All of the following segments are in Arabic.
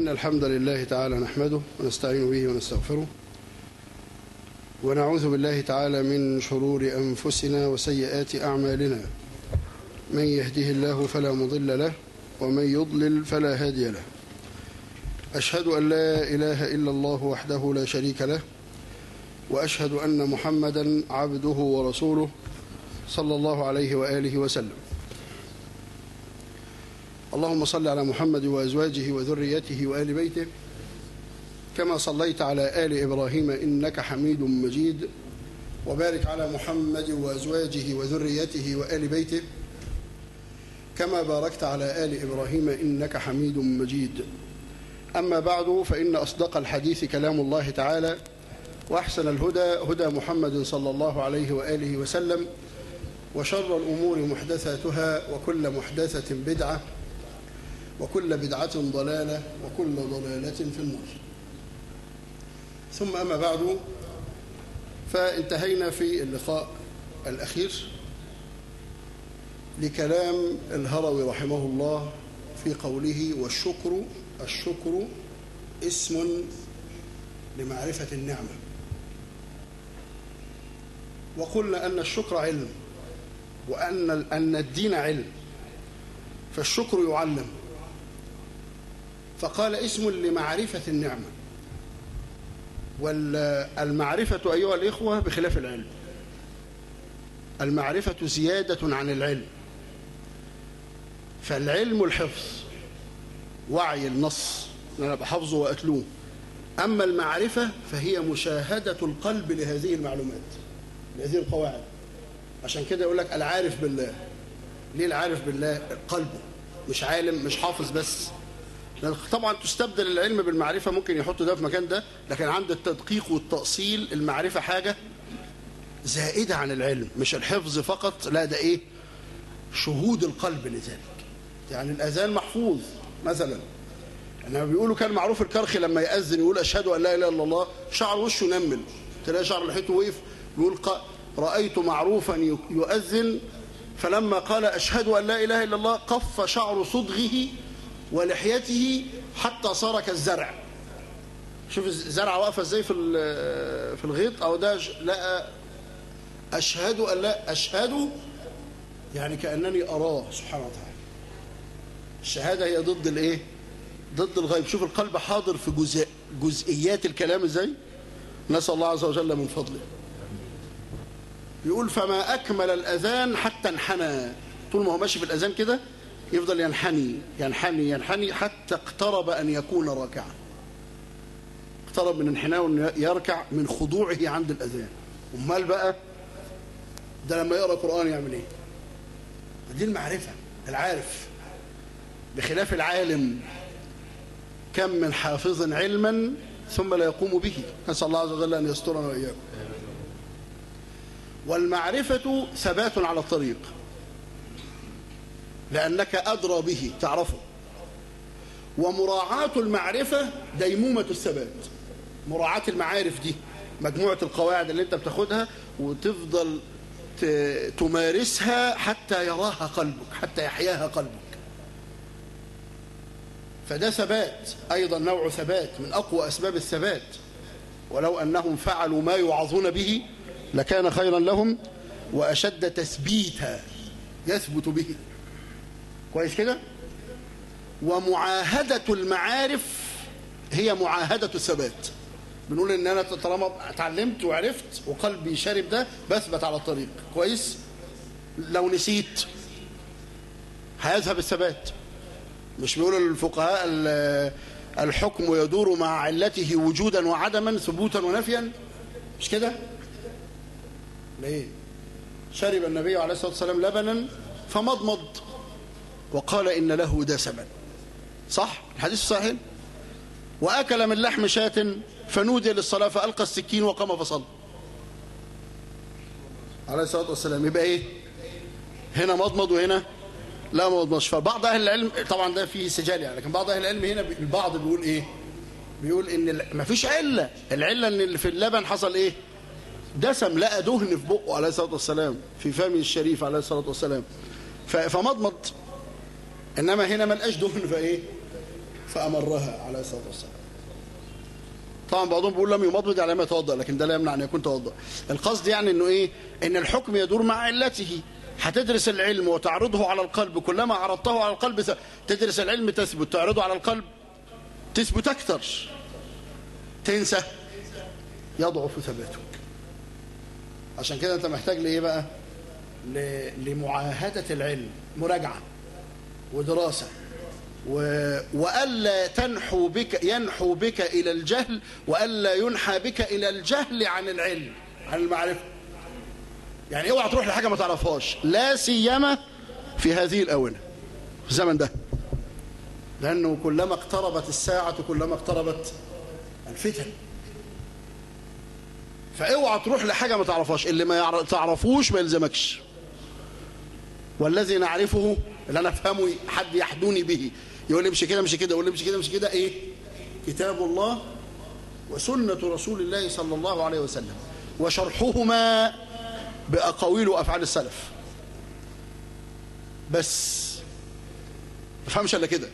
الحمد لله تعالى نحمده ونستعين به ونستغفره ونعوذ بالله تعالى من شرور أنفسنا وسيئات أعمالنا. من يهده الله فلا مضل له ومن يضلل فلا هادي له. أشهد أن لا إله إلا الله وحده لا شريك له، وأشهد أن محمدا عبده ورسوله صلى الله عليه وآله وسلم. اللهم صل على محمد وأزواجه وذريته وآل بيته كما صليت على آل إبراهيم إنك حميد مجيد، وبارك على محمد وأزواجه وذريته وآل بيته كما باركت على آل إبراهيم إنك حميد مجيد. أما بعد، فإن أصدق الحديث كلام الله تعالى، وأحسن الهدى هدى محمد صلى الله عليه وآله وسلم، وشر الأمور محدثاتها، وكل محدثة بدعة، وكل بدعة ضلالة، وكل ضلالة في النار. ثم أما بعد، فانتهينا في اللقاء الأخير لكلام الهروي رحمه الله في قوله: الشكر اسم لمعرفة النعمة. وقلنا أن الشكر علم، وأن الدين علم، فالشكر يعلم. فقال اسم لمعرفة النعمة، والمعرفة أيها الإخوة بخلاف العلم. المعرفة زيادة عن العلم، فالعلم الحفظ، وعي النص أن أنا بحفظه وأتلوه. أما المعرفة فهي مشاهدة القلب لهذه المعلومات، لهذه القواعد. عشان كده يقول لك العارف بالله. ليه العارف بالله؟ قلبه، مش عالم، مش حافظ بس. طبعا تستبدل العلم بالمعرفة، ممكن يحط ده في مكان ده، لكن عند التدقيق والتأصيل المعرفة حاجة زائدة عن العلم، مش الحفظ فقط، لا، ده إيه؟ شهود القلب لذلك. يعني الأذان محفوظ مثلا، انما بيقولوا كان معروف الكرخي لما يأذن يقول أشهد أن لا إله إلا الله، شعر وشه نمل، تلاقي شعر لحيته وقف، يقول رأيت معروفا يؤذن فلما قال أشهد أن لا إله إلا الله قف شعر صدغه ولحيته حتى صار كالزرع. شوف الزرع واقفه ازاي في الغيط، او ده لا أشهد أن لا أشهد، يعني كأنني أراه سبحانه وتعالى. الشهادة هي ضد الايه؟ ضد الغيب. شوف القلب حاضر في جزئيات الكلام ازاي. نسأل الله عز وجل من فضله. يقول: فما أكمل الأذان حتى انحنى. طول ما هو ماشي في الأذان كده يفضل ينحني ينحني ينحني حتى اقترب أن يكون راكعا. اقترب من انحناء يركع من خضوعه عند الأذان. أمال بقى ده لما يقرأ قرآن يعمل ايه؟ دي المعرفة، العارف. بخلاف العالم، كم من حافظ علما ثم لا يقوم به. نسأل الله عز وجل أن يسترنا وإياكم. والمعرفة ثبات على الطريق، لأنك أدرى به، تعرفه. ومراعاة المعرفة ديمومة الثبات. مراعاة المعارف دي مجموعة القواعد اللي انت بتاخدها وتفضل تمارسها حتى يراها قلبك، حتى يحياها قلبك. فده ثبات، أيضا نوع ثبات من أقوى أسباب الثبات. ولو أنهم فعلوا ما يوعظون به لكان خيرا لهم وأشد تثبيتا، يثبت به. كويس كده؟ ومعاهدة المعارف هي معاهدة الثبات. بنقول إن أنا طالما اتعلمت وعرفت وقلبي شارب ده بثبت على الطريق. كويس؟ لو نسيت هيذهب الثبات. مش بيقولوا الفقهاء الحكم يدور مع علته وجودا وعدما، ثبوتا ونفيا، مش كده؟ ليه؟ شرب النبي عليه الصلاة والسلام لبنا فمضمض وقال إن له دسما، صح؟ الحديث صحيح. وأكل من لحم شاة فنودي للصلاة فألقى السكين وقام فصلى عليه الصلاة والسلام. يبقى إيه؟ هنا مضمض وهنا لا مضمضش. فبعض أهل العلم، طبعا ده فيه سجال يعني، لكن بعض أهل العلم هنا البعض بيقول إيه؟ بيقول إن ما فيش علة. العلة إن اللي في اللبن حصل إيه؟ دسم، لقى دهن في بقه عليه الصلاة والسلام، في فمه الشريف عليه الصلاة والسلام، فمضمض. إنما هنا ما لقاش دهن، فإيه؟ فأمرها عليه الصلاة والسلام. طبعا بعضهم بيقول لم يمضمض على ما يتوضأ، لكن ده لا يمنع أن يكون توضأ. القصد يعني أنه إيه؟ أن الحكم يدور مع علته. هتدرس العلم وتعرضه على القلب، كلما عرضته على القلب تدرس العلم تثبت، تعرضه على القلب تثبت أكثر. تنسى يضعف ثباتك. عشان كده أنت محتاج لإيه بقى؟ لمعاهدة العلم، مراجعة ودراسة، وألا ينحو بك إلى الجهل، وألا ينحى بك إلى الجهل عن العلم، عن المعرفة. يعني اوعى تروح لحاجة ما تعرفهاش، لا سيما في هذه الآونة، في الزمن ده، لأنه كلما اقتربت الساعة كلما اقتربت الفتن. فاوعى تروح لحاجة ما تعرفهاش، اللي ما تعرفوش ما يلزمكش. والذي نعرفه، اللي أنا أفهمه، حد يحدوني به، يقول لي امشي كده امشي كده، يقول لي امشي كده امشي كده، إيه؟ كتاب الله وسنة رسول الله صلى الله عليه وسلم، وشرحهما بأقاويل وأفعال السلف. بس ما فهمش إلا كده.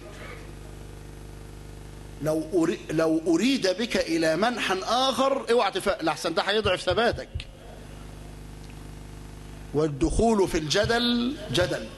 لو أريد بك إلى منحى آخر اوعى لحسن ده هيضعف ثباتك. والدخول في الجدل جدل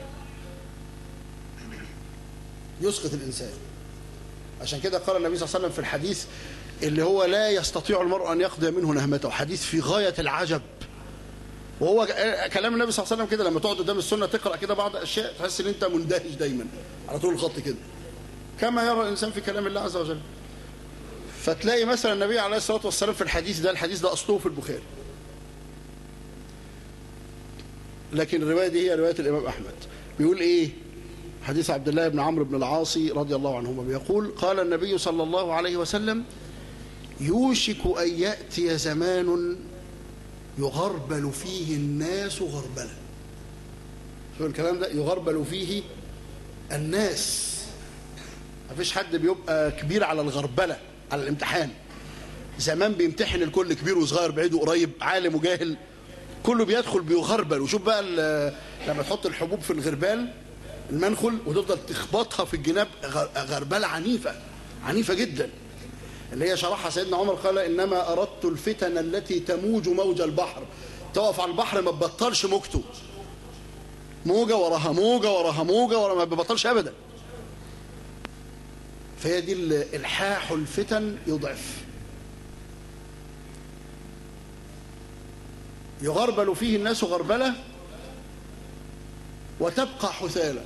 يسقط الإنسان. عشان كده قال النبي صلى الله عليه وسلم في الحديث اللي هو لا يستطيع المرء أن يقضي منه نهمته، حديث في غاية العجب. وهو كلام النبي صلى الله عليه وسلم كده، لما تقعد قدام السنة تقرأ كده بعض الأشياء تحس ان انت مندهش دايما على طول الخط كده، كما يرى الإنسان في كلام الله عز وجل. فتلاقي مثلا النبي عليه الصلاة والسلام في الحديث ده أصله في البخاري، لكن الرواية دي هي رواية الإمام أحمد. بيقول إيه؟ حديث عبد الله بن عمرو بن العاص رضي الله عنهما، بيقول قال النبي صلى الله عليه وسلم: يوشك أن يأتي زمان يغربل فيه الناس غربلة. شو الكلام ده؟ يغربل فيه الناس. مفيش حد بيبقى كبير على الغربلة، على الامتحان. زمان بيمتحن الكل، كبير وصغير، بعيد وقريب، عالم وجاهل، كله بيدخل بيغربل. وشوف بقى لما تحط الحبوب في الغربال المنخل وتفضل تخبطها في الجناب، غربلة عنيفة جدا، اللي هي شرحها سيدنا عمر قال: إنما أردت الفتن التي تموج موج البحر. تقف على البحر ما تبطلش موجته، موجة وراها موجة وراها موجة وراها، ما ببطلش أبدا. فهي دي الحاح الفتن يضعف. يغربل فيه الناس غربلة وتبقى حثالة.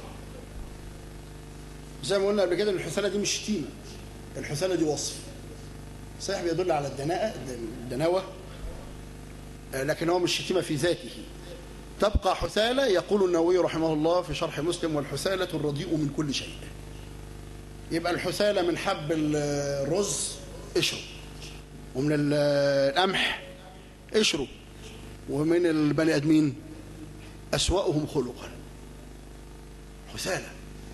زي ما قلنا قبل كده، الحثالة دي مش شتيمة، الحثالة دي وصف صحيح بيدل على الدناوة، لكن هو مش شتيمة في ذاته. تبقى حثالة. يقول النووي رحمه الله في شرح مسلم: والحثالة الرديء من كل شيء. يبقى الحثالة من حب الرز اشرب، ومن القمح اشرب، ومن البني ادمين أسوأهم خلقا. حثالة.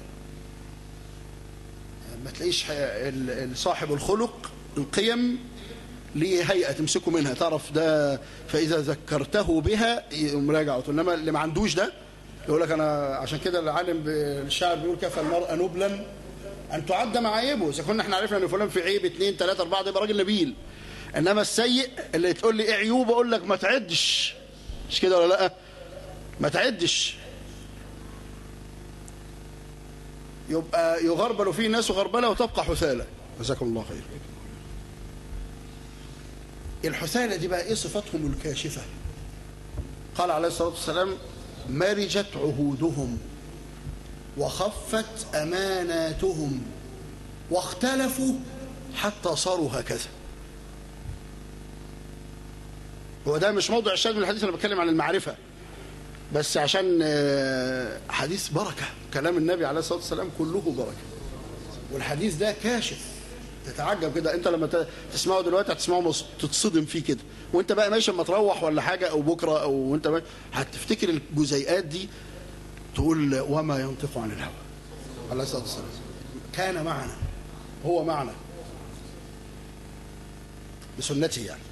ما تلاقيش صاحب الخلق القيم ليه هيئة تمسكه منها تعرف ده، فإذا ذكرته بها مراجعة. إنما اللي ما عندوش ده يقول لك أنا، عشان كده العالم بالشعر بيقول: كفى المرء نبلا أن تعد معايبه. إذا كنا احنا عرفنا أن فلان في عيب 2 3 4 يبقى راجل نبيل. إنما السيء اللي تقول لي إيه عيوب أقول لك ما تعدش، مش كده ولا لأ؟ ما تعدش. يبقى يغربل فيه الناس غربلة وتبقى حثالة. جزاكم الله خير. الحثالة دي بقى ايه صفاتهم الكاشفة؟ قال عليه الصلاة والسلام: مرجت عهودهم وخفت أماناتهم واختلفوا حتى صاروا هكذا. هو ده مش موضع الشاهد من الحديث، أنا بتكلم عن المعرفة بس عشان حديث بركة. كلام النبي عليه الصلاة والسلام كله بركة، والحديث ده كاشف. تتعجب كده انت لما تسمعه دلوقتي، هتسمعه تتصدم فيه كده، وانت بقى ماشي اما تروح ولا حاجة او بكرة او وانت ماشي هتفتكر الجزيئات دي، تقول: وما ينطق عن الهوى. عليه الصلاة والسلام كان معنا، هو معنا بسنته يعني.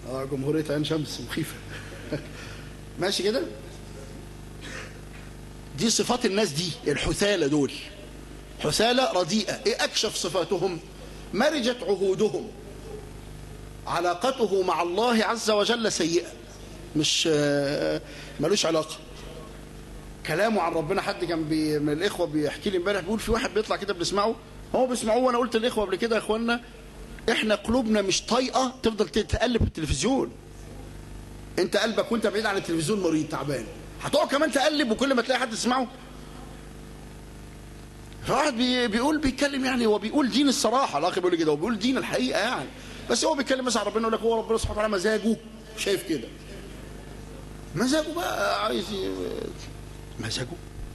جمهورية عين شمس مخيفة. ماشي كده. دي صفات الناس دي، الحثالة دول حثالة رديئة. ايه اكشف صفاتهم؟ مرجت عهودهم، علاقته مع الله عز وجل سيئة، مش ملوش علاقة. كلامه عن ربنا، حد كان من الإخوة بيحكي لي امبارح، بيقول في واحد بيطلع كده بنسمعه، هو بيسمعوه، وانا قلت للإخوة قبل كده يا اخوانا احنا قلوبنا مش طايقة تفضل تقلب في التلفزيون. انت قلبك وانت بعيد عن التلفزيون مريض تعبان، هتقعد كمان تقلب وكل ما تلاقي حد تسمعه. فواحد بيتكلم يعني، هو بيقول دين الصراحة، الأخ بيقول لي كده، هو بيقول دين الحقيقة يعني، بس هو بيتكلم مثلا عن ربنا، يقول لك هو ربنا سبحانه وتعالى مزاجه شايف كده، مزاجه بقى عايز مزاجه.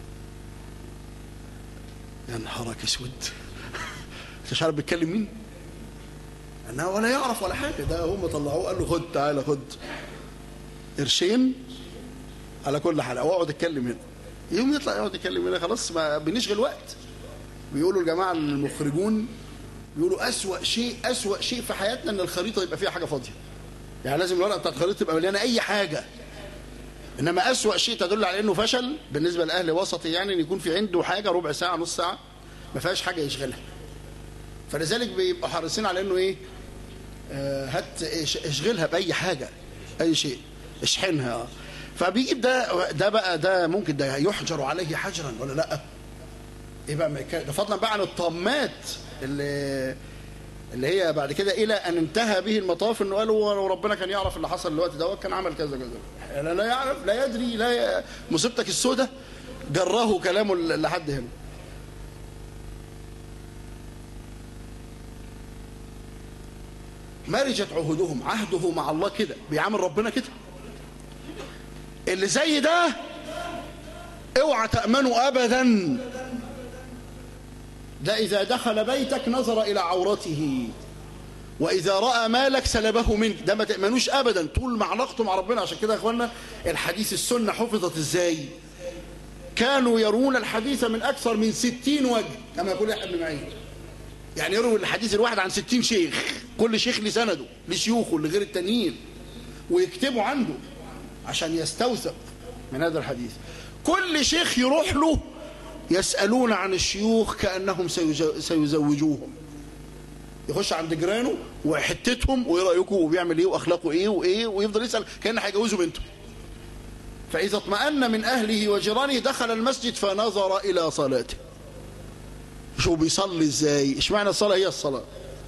يا نهارك اسود انت مش عارف بيتكلم مين؟ انها ولا يعرف ولا حاجه. ده هم طلعوه قال له خد تعالى خد قرشين على كل حلقه واقعد اتكلم هنا. يوم يطلع يقعد يتكلم هنا، خلاص ما بنشغل وقت. بيقولوا الجماعه المخرجون بيقولوا اسوأ شيء في حياتنا ان الخريطه يبقى فيها حاجه فاضيه. يعني لازم الورقه بتاعت الخريطه تبقى مليانه اي حاجه. انما اسوأ شيء تدل على انه فشل بالنسبه لاهل وسطي، يعني ان يكون في عنده حاجه ربع ساعه نص ساعه ما فيهاش حاجه يشغلها. فلذلك بيبقوا حريصين على انه ايه، اشغلها باي حاجه، اي شيء اشحنها. فبيجيب ده بقى، ده ممكن ده يحجر عليه حجرا ولا لا؟ ايه بقى ده فضلا بقى عن الطامات اللي هي بعد كده الى ان انتهى به المطاف انه قالوا لو ربنا كان يعرف اللي حصل الوقت دوت كان عمل كذا كذا. لا يعرف، لا يدري، مصيبتك السوداء جراه كلامه لحد هنا. مرجت عهودهم، عهده مع الله كده، بيعامل ربنا كده. اللي زي ده اوعى تأمنوا ابدا. ده اذا دخل بيتك نظر الى عورته، واذا رأى مالك سلبه منك. ده ما تأمنوش ابدا طول ما علاقته مع ربنا. عشان كده يا اخوانا الحديث السنة حفظت ازاي؟ كانوا يرون الحديث من اكثر من 60 وجه كما يقول يحيى بن معين. يعني يروي الحديث الواحد عن 60 شيخ، كل شيخ لسنده لشيوخه لغير التانيين، ويكتبوا عنده عشان يستوثق من هذا الحديث. كل شيخ يروح له يسألون عن الشيوخ كأنهم سيزوجوهم. يخش عند جيرانه وحتتهم وايه رأيكم وبيعمل ايه واخلاقه ايه وايه، ويفضل يسأل كأنه هيجوزه بنته. فإذا اطمأن من أهله وجيرانه دخل المسجد فنظر إلى صلاته. شو بيصلي ازاي؟ اشمعنى الصلاة هي الصلاة؟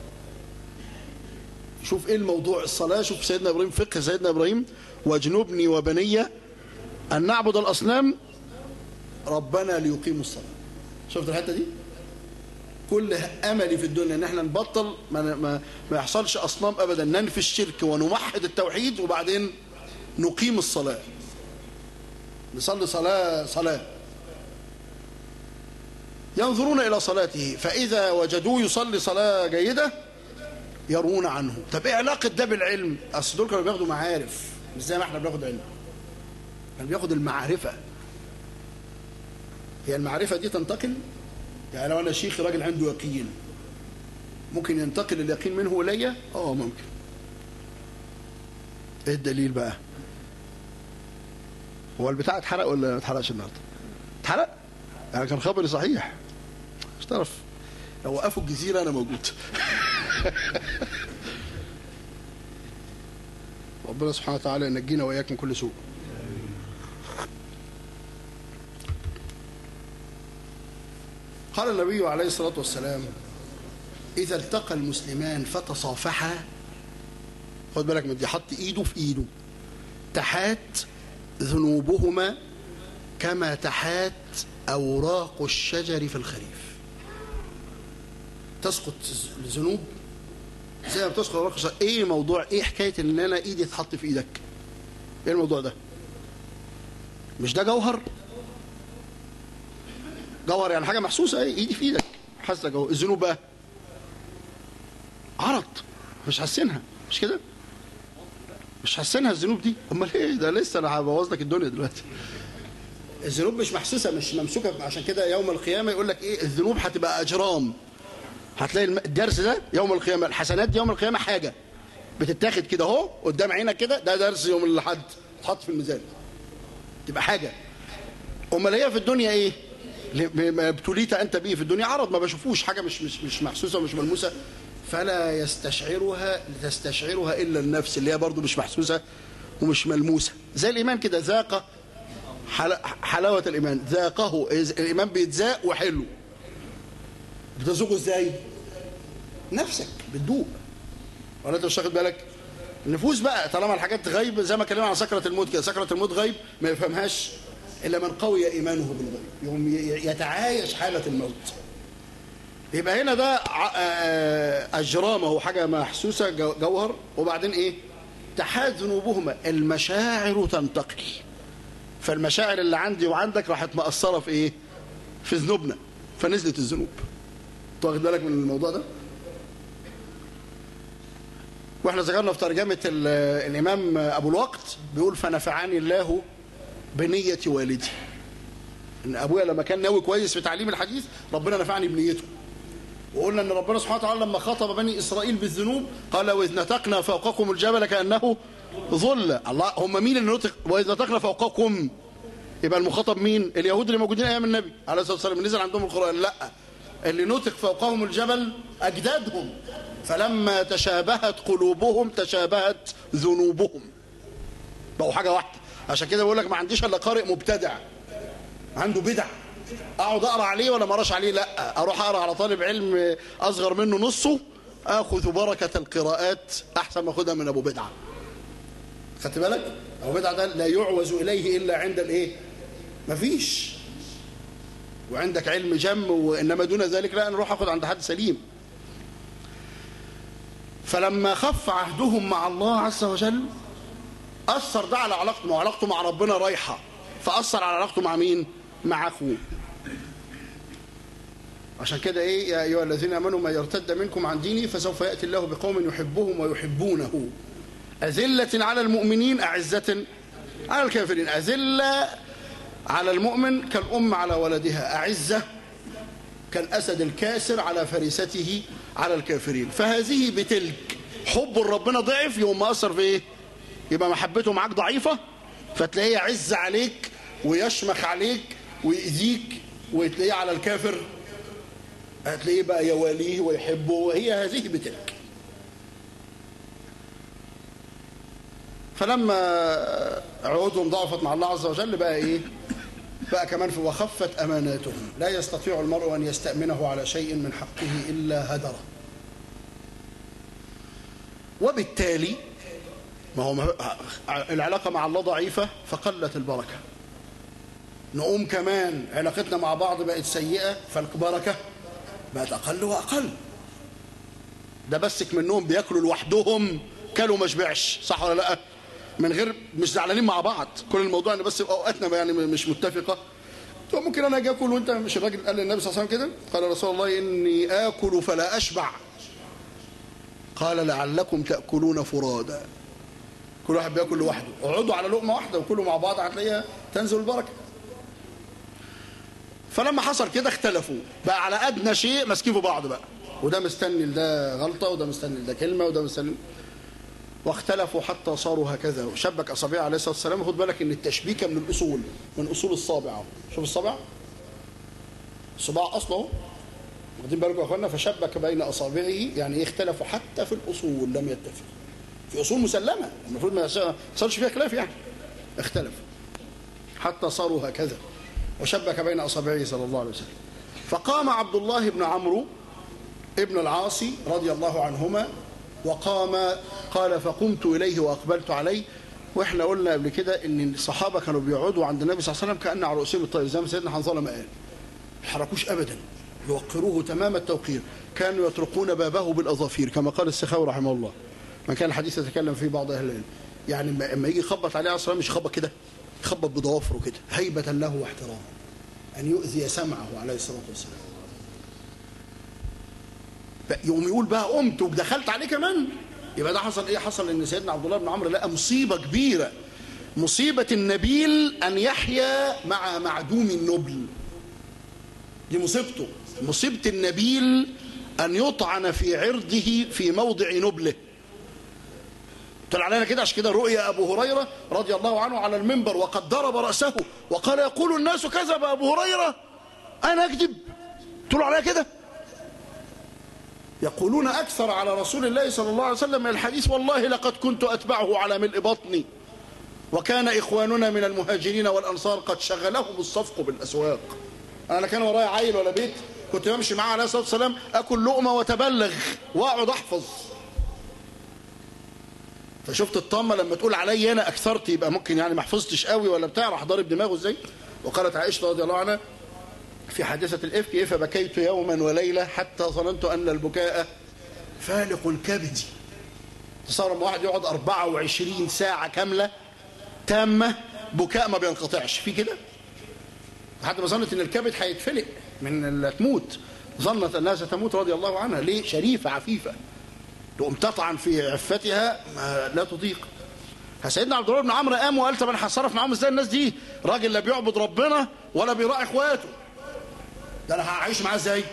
شوف ايه الموضوع الصلاة. شوف سيدنا إبراهيم، فقه سيدنا إبراهيم، واجنبني وبني أن نعبد الأصنام ربنا ليقيموا الصلاة. شفت الحتة دي؟ كل أملي في الدنيا ان احنا نبطل ما يحصلش أصنام أبدا، ننفي الشرك ونوحد التوحيد وبعدين نقيم الصلاة، نصلي صلاة. ينظرون إلى صلاته فإذا وجدوه يصلي صلاة جيدة يرون عنه. طب إيه علاقة ده بالعلم؟ أصل دول كانوا بياخدوا معارف مش زي ما احنا بناخد علم. كان بياخد المعرفة. هي المعرفة دي تنتقل، يعني لو أنا شيخ راجل عنده يقين ممكن ينتقل اليقين منه إلي؟ ممكن. إيه الدليل بقى؟ هو البتاع اتحرق ولا ما اتحرقش النهارده؟ اتحرق؟ يعني كان خبري صحيح. مش تعرف لو وقفوا الجزيرة أنا موجود. ربنا سبحانه وتعالى ينجينا وإياك من كل سوء. قال النبي عليه الصلاة والسلام إذا التقى المسلمان فتصافحا، خد بالك من دي، حط إيده في إيده، تحات ذنوبهما كما تحات أوراق الشجر في الخريف. تسقط الذنوب زي ما بتسقط أوراق الشجر. إيه موضوع، إيه حكاية إن أنا إيدي تحط في إيدك؟ إيه الموضوع ده؟ مش ده جوهر؟ جوهر يعني حاجة محسوسة. إيه إيدي في إيدك حاسة جوهر. الذنوب بقى عرض مش حاسينها، مش كده؟ مش حاسينها الذنوب دي. أمال إيه ده؟ لسه أنا هبوظ لك الدنيا دلوقتي. الذنوب مش محسوسة، مش ممسوكة. عشان كده يوم القيامة يقول لك إيه؟ الذنوب هتبقى أجرام. هتلاقي الدرس ده يوم القيامة، الحسنات دي يوم القيامة حاجة بتتاخد كده اهو قدام عينك كده، ده درس يوم الأحد تحط في الميزان تبقى حاجة. امال هي في الدنيا ايه؟ ما ابتليت انت به في الدنيا عرض، ما بشوفوش حاجه مش محسوسه ومش ملموسه، فلا تستشعرها الا النفس اللي هي برضو مش محسوسه ومش ملموسه. زي الايمان كده، ذاق حلاوه الايمان، ذاقه الايمان بيتذاق وحلو. بتذوقه ازاي؟ نفسك بتدوق، ولا انت مش واخد بالك؟ النفوس بقى طالما الحاجات غيب، زي ما اتكلمنا عن سكرة الموت كده، سكرة الموت غيب ما يفهمهاش إلا من قوي إيمانه بالغيب، يوم يتعايش حالة الموت. يبقى هنا ده أجرام، هو حاجة محسوسة جوهر، وبعدين إيه؟ تحاد ذنوبهما، المشاعر تنتقل، فالمشاعر اللي عندي وعندك راحت مأثرة في إيه؟ في ذنوبنا، فنزلت الذنوب. واخد بالك من الموضوع ده؟ واحنا ذكرنا في ترجمة الإمام أبو الوقت بيقول فنفعني الله بنية والدي، إن أبويا لما كان ناوي كويس في تعليم الحديث ربنا نفعني بنيته. وقلنا إن ربنا سبحانه وتعالى لما خاطب بني إسرائيل بالذنوب قال وإذ نتقنا فوقكم الجبل كأنه ظل. الله، هم مين اللي نطق وإذ نتقنا فوقكم؟ يبقى المخاطب مين؟ اليهود اللي موجودين أيام النبي عليه الصلاة والسلام نزل عندهم القرآن؟ لا، اللي نطق فوقهم الجبل أجدادهم، فلما تشابهت قلوبهم تشابهت ذنوبهم، بقوا حاجة واحدة. عشان كده بقول لك ما عنديش الا قارئ مبتدع عنده بدع اقعد اقرا عليه ولا ما اقراش عليه، لا، اروح اقرا على طالب علم اصغر منه نصه، اخذ بركة القراءات احسن ما اخذها من ابو بدعة. خدت بالك؟ ابو بدعة ده لا يعوز اليه الا عند الايه؟ مفيش. وعندك علم جم، وانما دون ذلك لا، انا اروح اخذ عند حد سليم. فلما خف عهدهم مع الله عز وجل أثر ده على علاقته، وعلاقته مع ربنا رايحة، فأثر على علاقته مع مين؟ مع أخوه. عشان كده إيه؟ يا أيها الذين آمنوا ما يرتد منكم عن ديني فسوف يأتي الله بقوم يحبهم ويحبونه أذلة على المؤمنين أعزة على الكافرين. أذلة على المؤمن كالأم على ولدها، أعزة كالأسد الكاسر على فريسته على الكافرين. فهذه بتلك حب ربنا ضعف، يوم ما أثر في إيه؟ يبقى محبته معاك ضعيفة، فتلاقيه يعز عليك ويشمخ عليك ويأذيك، وتلاقيه على الكافر هتلاقيه بقى يواليه ويحبه، وهي هذه بتلك. فلما عهودهم ضعفت مع الله عز وجل بقى إيه؟ بقى كمان في وخفت أماناتهم، لا يستطيع المرء أن يستأمنه على شيء من حقه إلا هدره. وبالتالي ما هو العلاقة مع الله ضعيفة فقلت البركة، نقوم كمان علاقتنا مع بعض بقت سيئة فالبركة بقت أقل وأقل. ده بسك منهم بيأكلوا لوحدهم كلوا ما شبعش، صح ولا لا؟ من غير مش زعلانين مع بعض، كل الموضوع ان بس اوقاتنا يعني مش متفقه. ممكن انا اجي اكل وانت مش، الراجل قال للنبي صلى الله عليه وسلم كده، قال رسول الله اني اكل فلا اشبع، قال لعلكم تاكلون فرادا، كل واحد بياكل لوحده، اقعدوا على لقمه واحده وكلوا مع بعض هتلاقيها تنزل البركه. فلما حصل كده اختلفوا بقى على ادنى شيء ماسكين في بعض بقى، وده مستني لده غلطه وده مستني لده كلمه وده مستني، واختلفوا حتى صاروا هكذا. وشبك اصابعه عليه الصلاه والسلام. خد بالك ان التشبيكه من الاصول، من اصول الصابع. شوف الصابع، الصباع اصله، واخدين بالكم يا اخوانا؟ فشبك بين اصابعه، يعني اختلفوا حتى في الاصول، لم يتفقوا في اصول مسلمه المفروض ما يصيرش فيها خلاف، يعني اختلفوا حتى صاروا هكذا. وشبك بين اصابعه صلى الله عليه وسلم. فقام عبد الله بن عمرو ابن العاص رضي الله عنهما وقام، قال فقمت إليه وأقبلت عليه. وإحنا قلنا قبل كده إن الصحابة كانوا بيقعدوا عند النبي صلى الله عليه وسلم كأن على رؤوسهم الطير، زي ما سيدنا حنظلة ما قال، ما يحركوش أبدا، يوقروه تمام التوقير، كانوا يطرقون بابه بالأظافير كما قال السخاوي رحمه الله، ما كان الحديث يتكلم فيه بعض أهل العلم. يعني لما يجي يخبط عليه عليه الصلاة والسلام مش يخبط كده، يخبط بضوافره كده هيبة له واحتراما، أن يؤذي سمعه عليه الصلاة والسلام. يوم يقول بقى قمت ودخلت عليه كمان، يبقى ده حصل ايه؟ حصل ان سيدنا عبد الله بن عمرو لقى مصيبه كبيره، مصيبه النبيل ان يحيا مع معدوم النبل. دي مصيبته، مصيبه النبيل ان يطعن في عرضه في موضع نبله. طلع علينا كده. عشان كده رؤيا أبو هريرة رضي الله عنه على المنبر وقد ضرب رأسه وقال يقول الناس كذب أبو هريرة أنا أكذب. طلعوا علينا كده يقولون أكثر على رسول الله صلى الله عليه وسلم من الحديث والله لقد كنت أتبعه على ملء بطني وكان إخواننا من المهاجرين والأنصار قد شغلهم الصفق بالأسواق. أنا كان ورايا عيل ولا بيت كنت بمشي معاه عليه الصلاة والسلام أكل لقمة وتبلغ وأقعد أحفظ. فشفت الطامة لما تقول علي أنا أكثرت يبقى ممكن يعني ما حفظتش قوي ولا بتاع، راح ضارب دماغه إزاي. وقالت عائشة رضي الله عنها في حادثة الإفك فبكيت يوما وليلة حتى ظننت أن البكاء فالق كبدي. تصور لما واحد يقعد 24 ساعة كاملة تامة بكاء ما بينقطعش في كده، لحد ما ظنت ان الكبد هيتفلق من تموت، ظنت انها ستموت رضي الله عنها. ليه؟ شريفة عفيفة تقوم تطعن في عفتها لا تطيق. سيدنا عبد الله بن عمرو قام وقال طب انا هتصرف معاهم ازاي؟ الناس دي راجل لا بيعبد ربنا ولا بيراعي اخواته، ده انا هعيش معاه ازاي؟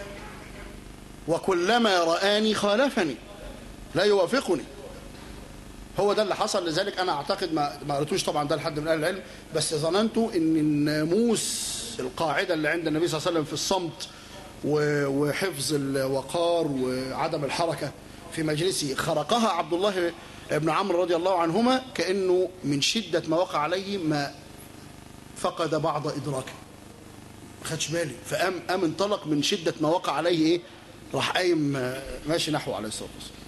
وكلما رآني خالفني لا يوافقني. هو ده اللي حصل. لذلك انا اعتقد ما قريتوش طبعا ده لحد من اهل العلم، بس ظننت ان الناموس القاعده اللي عند النبي صلى الله عليه وسلم في الصمت وحفظ الوقار وعدم الحركه في مجلسه خرقها عبد الله بن عمرو رضي الله عنهما، كانه من شده ما وقع عليه ما فقد بعض ادراكه، ما خدش بالي، فقام انطلق من شده ما وقع عليه ايه، راح قايم ماشي نحوه عليه الصلاه والسلام.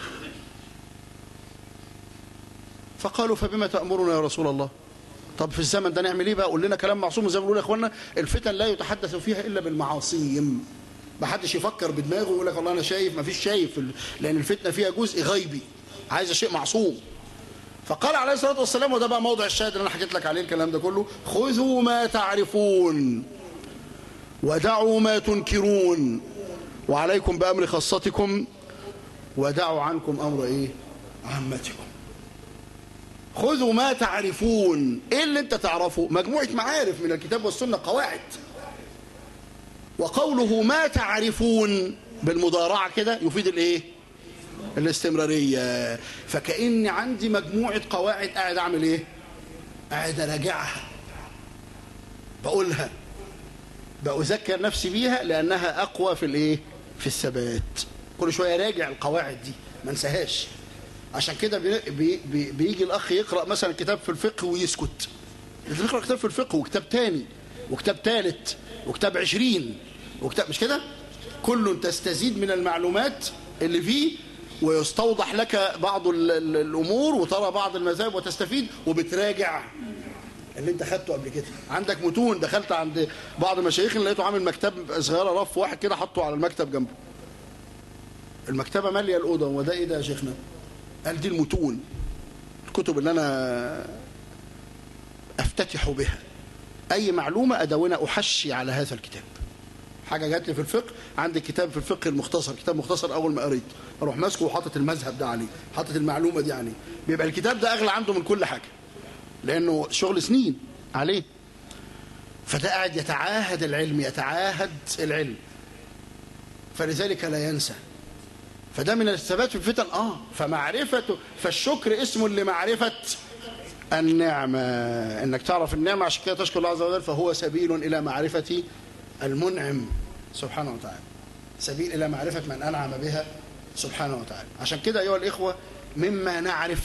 فقالوا فبما تأمرنا يا رسول الله؟ طب في الزمن ده نعمل ايه بقى؟ قول لنا كلام معصوم. زي ما بنقول يا اخوانا الفتن لا يتحدث فيها الا بالمعاصيم، ما حدش يفكر بدماغه ويقول لك والله انا شايف، ما فيش شايف، لان الفتنه فيها جزء غيبي عايزه شيء معصوم. فقال عليه الصلاه والسلام، وده بقى موضع الشاهد اللي انا حكيت لك عليه الكلام ده كله، خذوا ما تعرفون ودعوا ما تنكرون وعليكم بأمر خاصتكم ودعوا عنكم أمر إيه؟ عامتكم. خذوا ما تعرفون. إيه اللي أنت تعرفه؟ مجموعة معارف من الكتاب والسنة، قواعد. وقوله ما تعرفون بالمضارعة كده يفيد الإيه؟ الاستمرارية. فكأني عندي مجموعة قواعد قاعد أعمل إيه؟ قاعد أراجعها، بقولها، بأذكر نفسي بيها لأنها أقوى في الإيه؟ في الثبات. كل شوية راجع القواعد دي ما انساهاش. عشان كده بيجي الأخ يقرأ مثلا كتاب في الفقه ويسكت. يقرأ كتاب في الفقه وكتاب تاني وكتاب تالت وكتاب 20 وكتاب، مش كده؟ كل تستزيد من المعلومات اللي فيه ويستوضح لك بعض الأمور وترى بعض المذاهب وتستفيد وبتراجع اللي انت خدته قبل كده. عندك متون، دخلت عند بعض المشايخ لقيته عامل مكتب صغيره رف واحد كده حطه على المكتب جنبه، المكتبه ماليه الاوضه. وده ايه ده يا شيخنا؟ قال دي المتون، الكتب اللي انا افتتح بها اي معلومه ادونه احشي على هذا الكتاب. حاجه جات لي في الفقه، عندي كتاب في الفقه المختصر، كتاب مختصر اول ما قريت اروح ماسكه وحاطط المذهب ده عليه، حاطط المعلومه دي عليه، بيبقى الكتاب ده اغلى عنده من كل حاجه لأنه شغل سنين عليه. فده قاعد يتعاهد العلم، يتعاهد العلم، فلذلك لا ينسى. فده من الثبات في الفتن. فمعرفته، فالشكر اسم لمعرفة النعمة، انك تعرف النعمة عشان كده تشكر الله عز وجل، فهو سبيل إلى معرفة المنعم سبحانه وتعالى، سبيل إلى معرفة من أنعم بها سبحانه وتعالى. عشان كده أيها الإخوة مما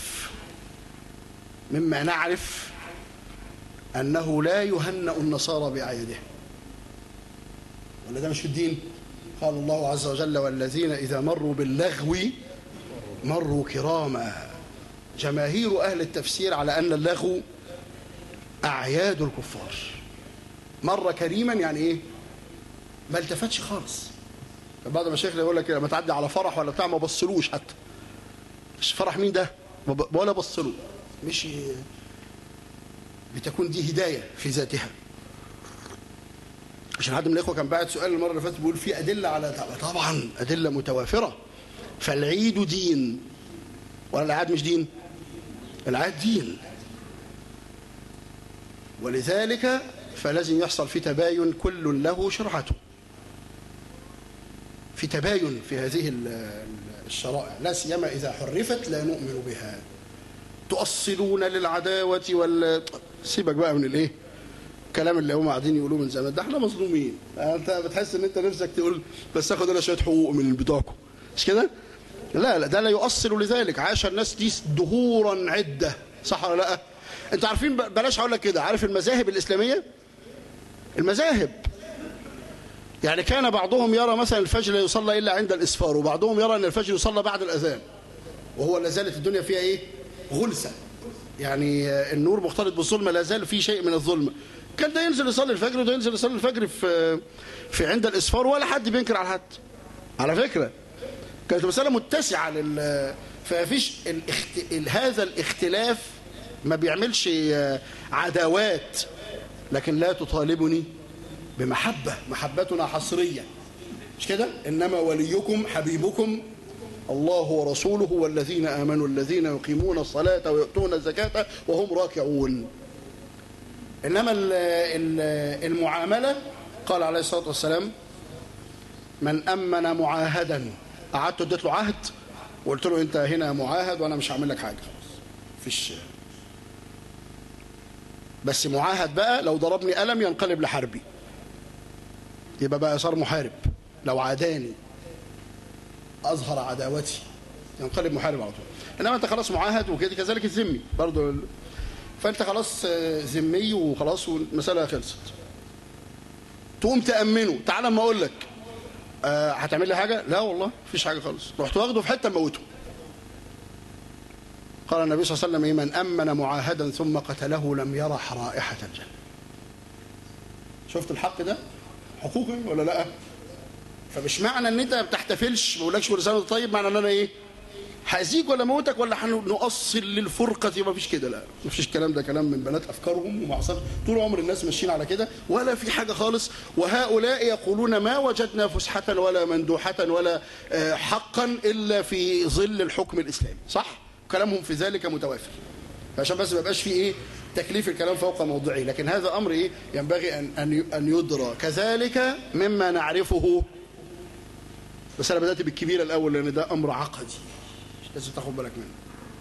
نعرف أنه لا يهنأ النصارى بأعيادهم، ولا ده مش في الدين؟ قال الله عز وجل والذين إذا مروا باللغو مروا كراما. جماهير أهل التفسير على أن اللغو أعياد الكفار. مر كريما يعني إيه؟ ما التفتش خالص. بعض المشايخ يقول لك لما تعدي على فرح ولا بتاع ما بصلوش حتى، مش فرح مين ده ولا بصلوا، مش بتكون دي هداية في ذاتها. عشان حد من الإخوة كان بعت سؤال المرة اللي فاتت بيقول في أدلة على، طبعا أدلة متوافرة. فالعيد دين ولا العيد مش دين؟ العيد دين، ولذلك فلازم يحصل في تباين، كل له شرعته، في تباين في هذه الشرائع، لا سيما إذا حرفت لا نؤمن بها. تؤصلون للعداوة سيبك بقى من الايه الكلام اللي هم قاعدين يقولوه من زمان ده. احنا مظلومين. انت بتحس ان انت نفسك تقول بس اخد انا شويه حقوق من بتوعكم، مش كده؟ لا ده لا يؤصل لذلك. عاش الناس دي دهورا عده، صح ولا لا؟ انت عارفين، بلاش اقول لك كده، عارف المذاهب الاسلاميه؟ المذاهب يعني كان بعضهم يرى مثلا الفجر لا يصلى الا عند الاسفار، وبعضهم يرى ان الفجر يصلى بعد الاذان، وهو لا زالت الدنيا فيها ايه؟ غلسه. يعني النور مختلط بالظلمه، لا زال في شيء من الظلمه. كان ده ينزل يصلي الفجر وده ينزل يصلي الفجر في عند الاسفار، ولا حد بينكر على حد على فكره. كانت المساله متسعه فمفيش هذا الاختلاف ما بيعملش عداوات. لكن لا تطالبني بمحبه، محبتنا حصريه، مش كده؟ انما وليكم حبيبكم الله ورسوله والذين آمنوا الذين يقيمون الصلاة ويؤتون الزكاة وهم راكعون. إنما المعاملة قال عليه الصلاة والسلام: من أمن معاهدا، قعدت اديت له عهد وقلت له أنت هنا معاهد وأنا مش هعمل لك حاجة، فيش. بس معاهد بقى لو ضربني قلم ينقلب لحربي، يبقى بقى صار محارب. لو عاداني أظهر عداوتي ينقلب محارب على طول. إنما أنت خلاص معاهد وكده، كذلك الذمي برضو. فأنت خلاص ذمي وخلاص والمسألة خلصت. تقوم تأمنه، تعال اما أقول لك هتعمل لي حاجة؟ لا والله مفيش حاجة خالص. رحت واخده في حتة موته. قال النبي صلى الله عليه وسلم: إيه من أمن معاهدا ثم قتله لم يرح رائحة الجنة. شفت الحق ده حقوقي ولا لا؟ فمش معنى ان انت ما بتحتفلش ما بقولكش كل سنه وانت طيب معنى ان انا ايه هأذيك ولا موتك ولا هنؤصل للفرقه. ما فيش كده، لا ما فيش الكلام ده. كلام من بنات افكارهم ومعصر. طول عمر الناس ماشيين على كده ولا في حاجه خالص. وهؤلاء يقولون: ما وجدنا فسحه ولا مندوحه ولا حقا الا في ظل الحكم الاسلامي. صح؟ كلامهم في ذلك متوافر. عشان بس ما يبقاش في ايه تكليف الكلام فوق موضعه. لكن هذا امر ايه ينبغي ان يدرى. كذلك مما نعرفه، بس انا بدات بالكبيره الاول لان ده امر عقدي لازم تاخد بالك منه.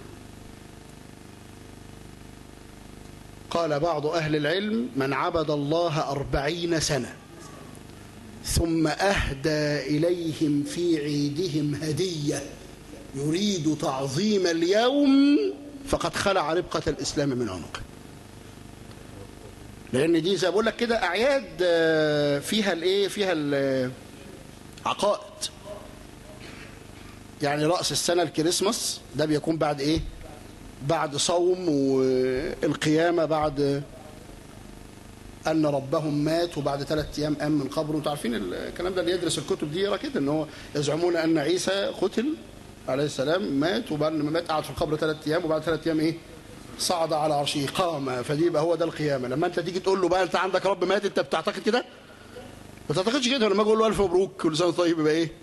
قال بعض اهل العلم: من عبد الله 40 سنه ثم اهدى اليهم في عيدهم هديه يريد تعظيم اليوم فقد خلع ربقه الاسلام من عنقه. لان دي زي بقول لك كده اعياد فيها الايه، فيها العقائد. يعني رأس السنة الكريسماس ده بيكون بعد ايه؟ بعد صوم، والقيامة بعد أن ربهم مات، وبعد 3 أيام قام من قبره. انتوا عارفين الكلام ده، اللي يدرس الكتب دي يرى كده، ان هو يزعمون أن عيسى قتل عليه السلام، مات، وبعد ما مات قعد في القبر 3 أيام، وبعد 3 أيام ايه؟ صعد على عرشه قام. فدي يبقى هو ده القيامة. لما انت تيجي تقول له بقى انت عندك رب مات، انت بتعتقد كده؟ ما تعتقدش كده. لما اجي اقول له الف مبروك كل سنة طيب يبقى ايه؟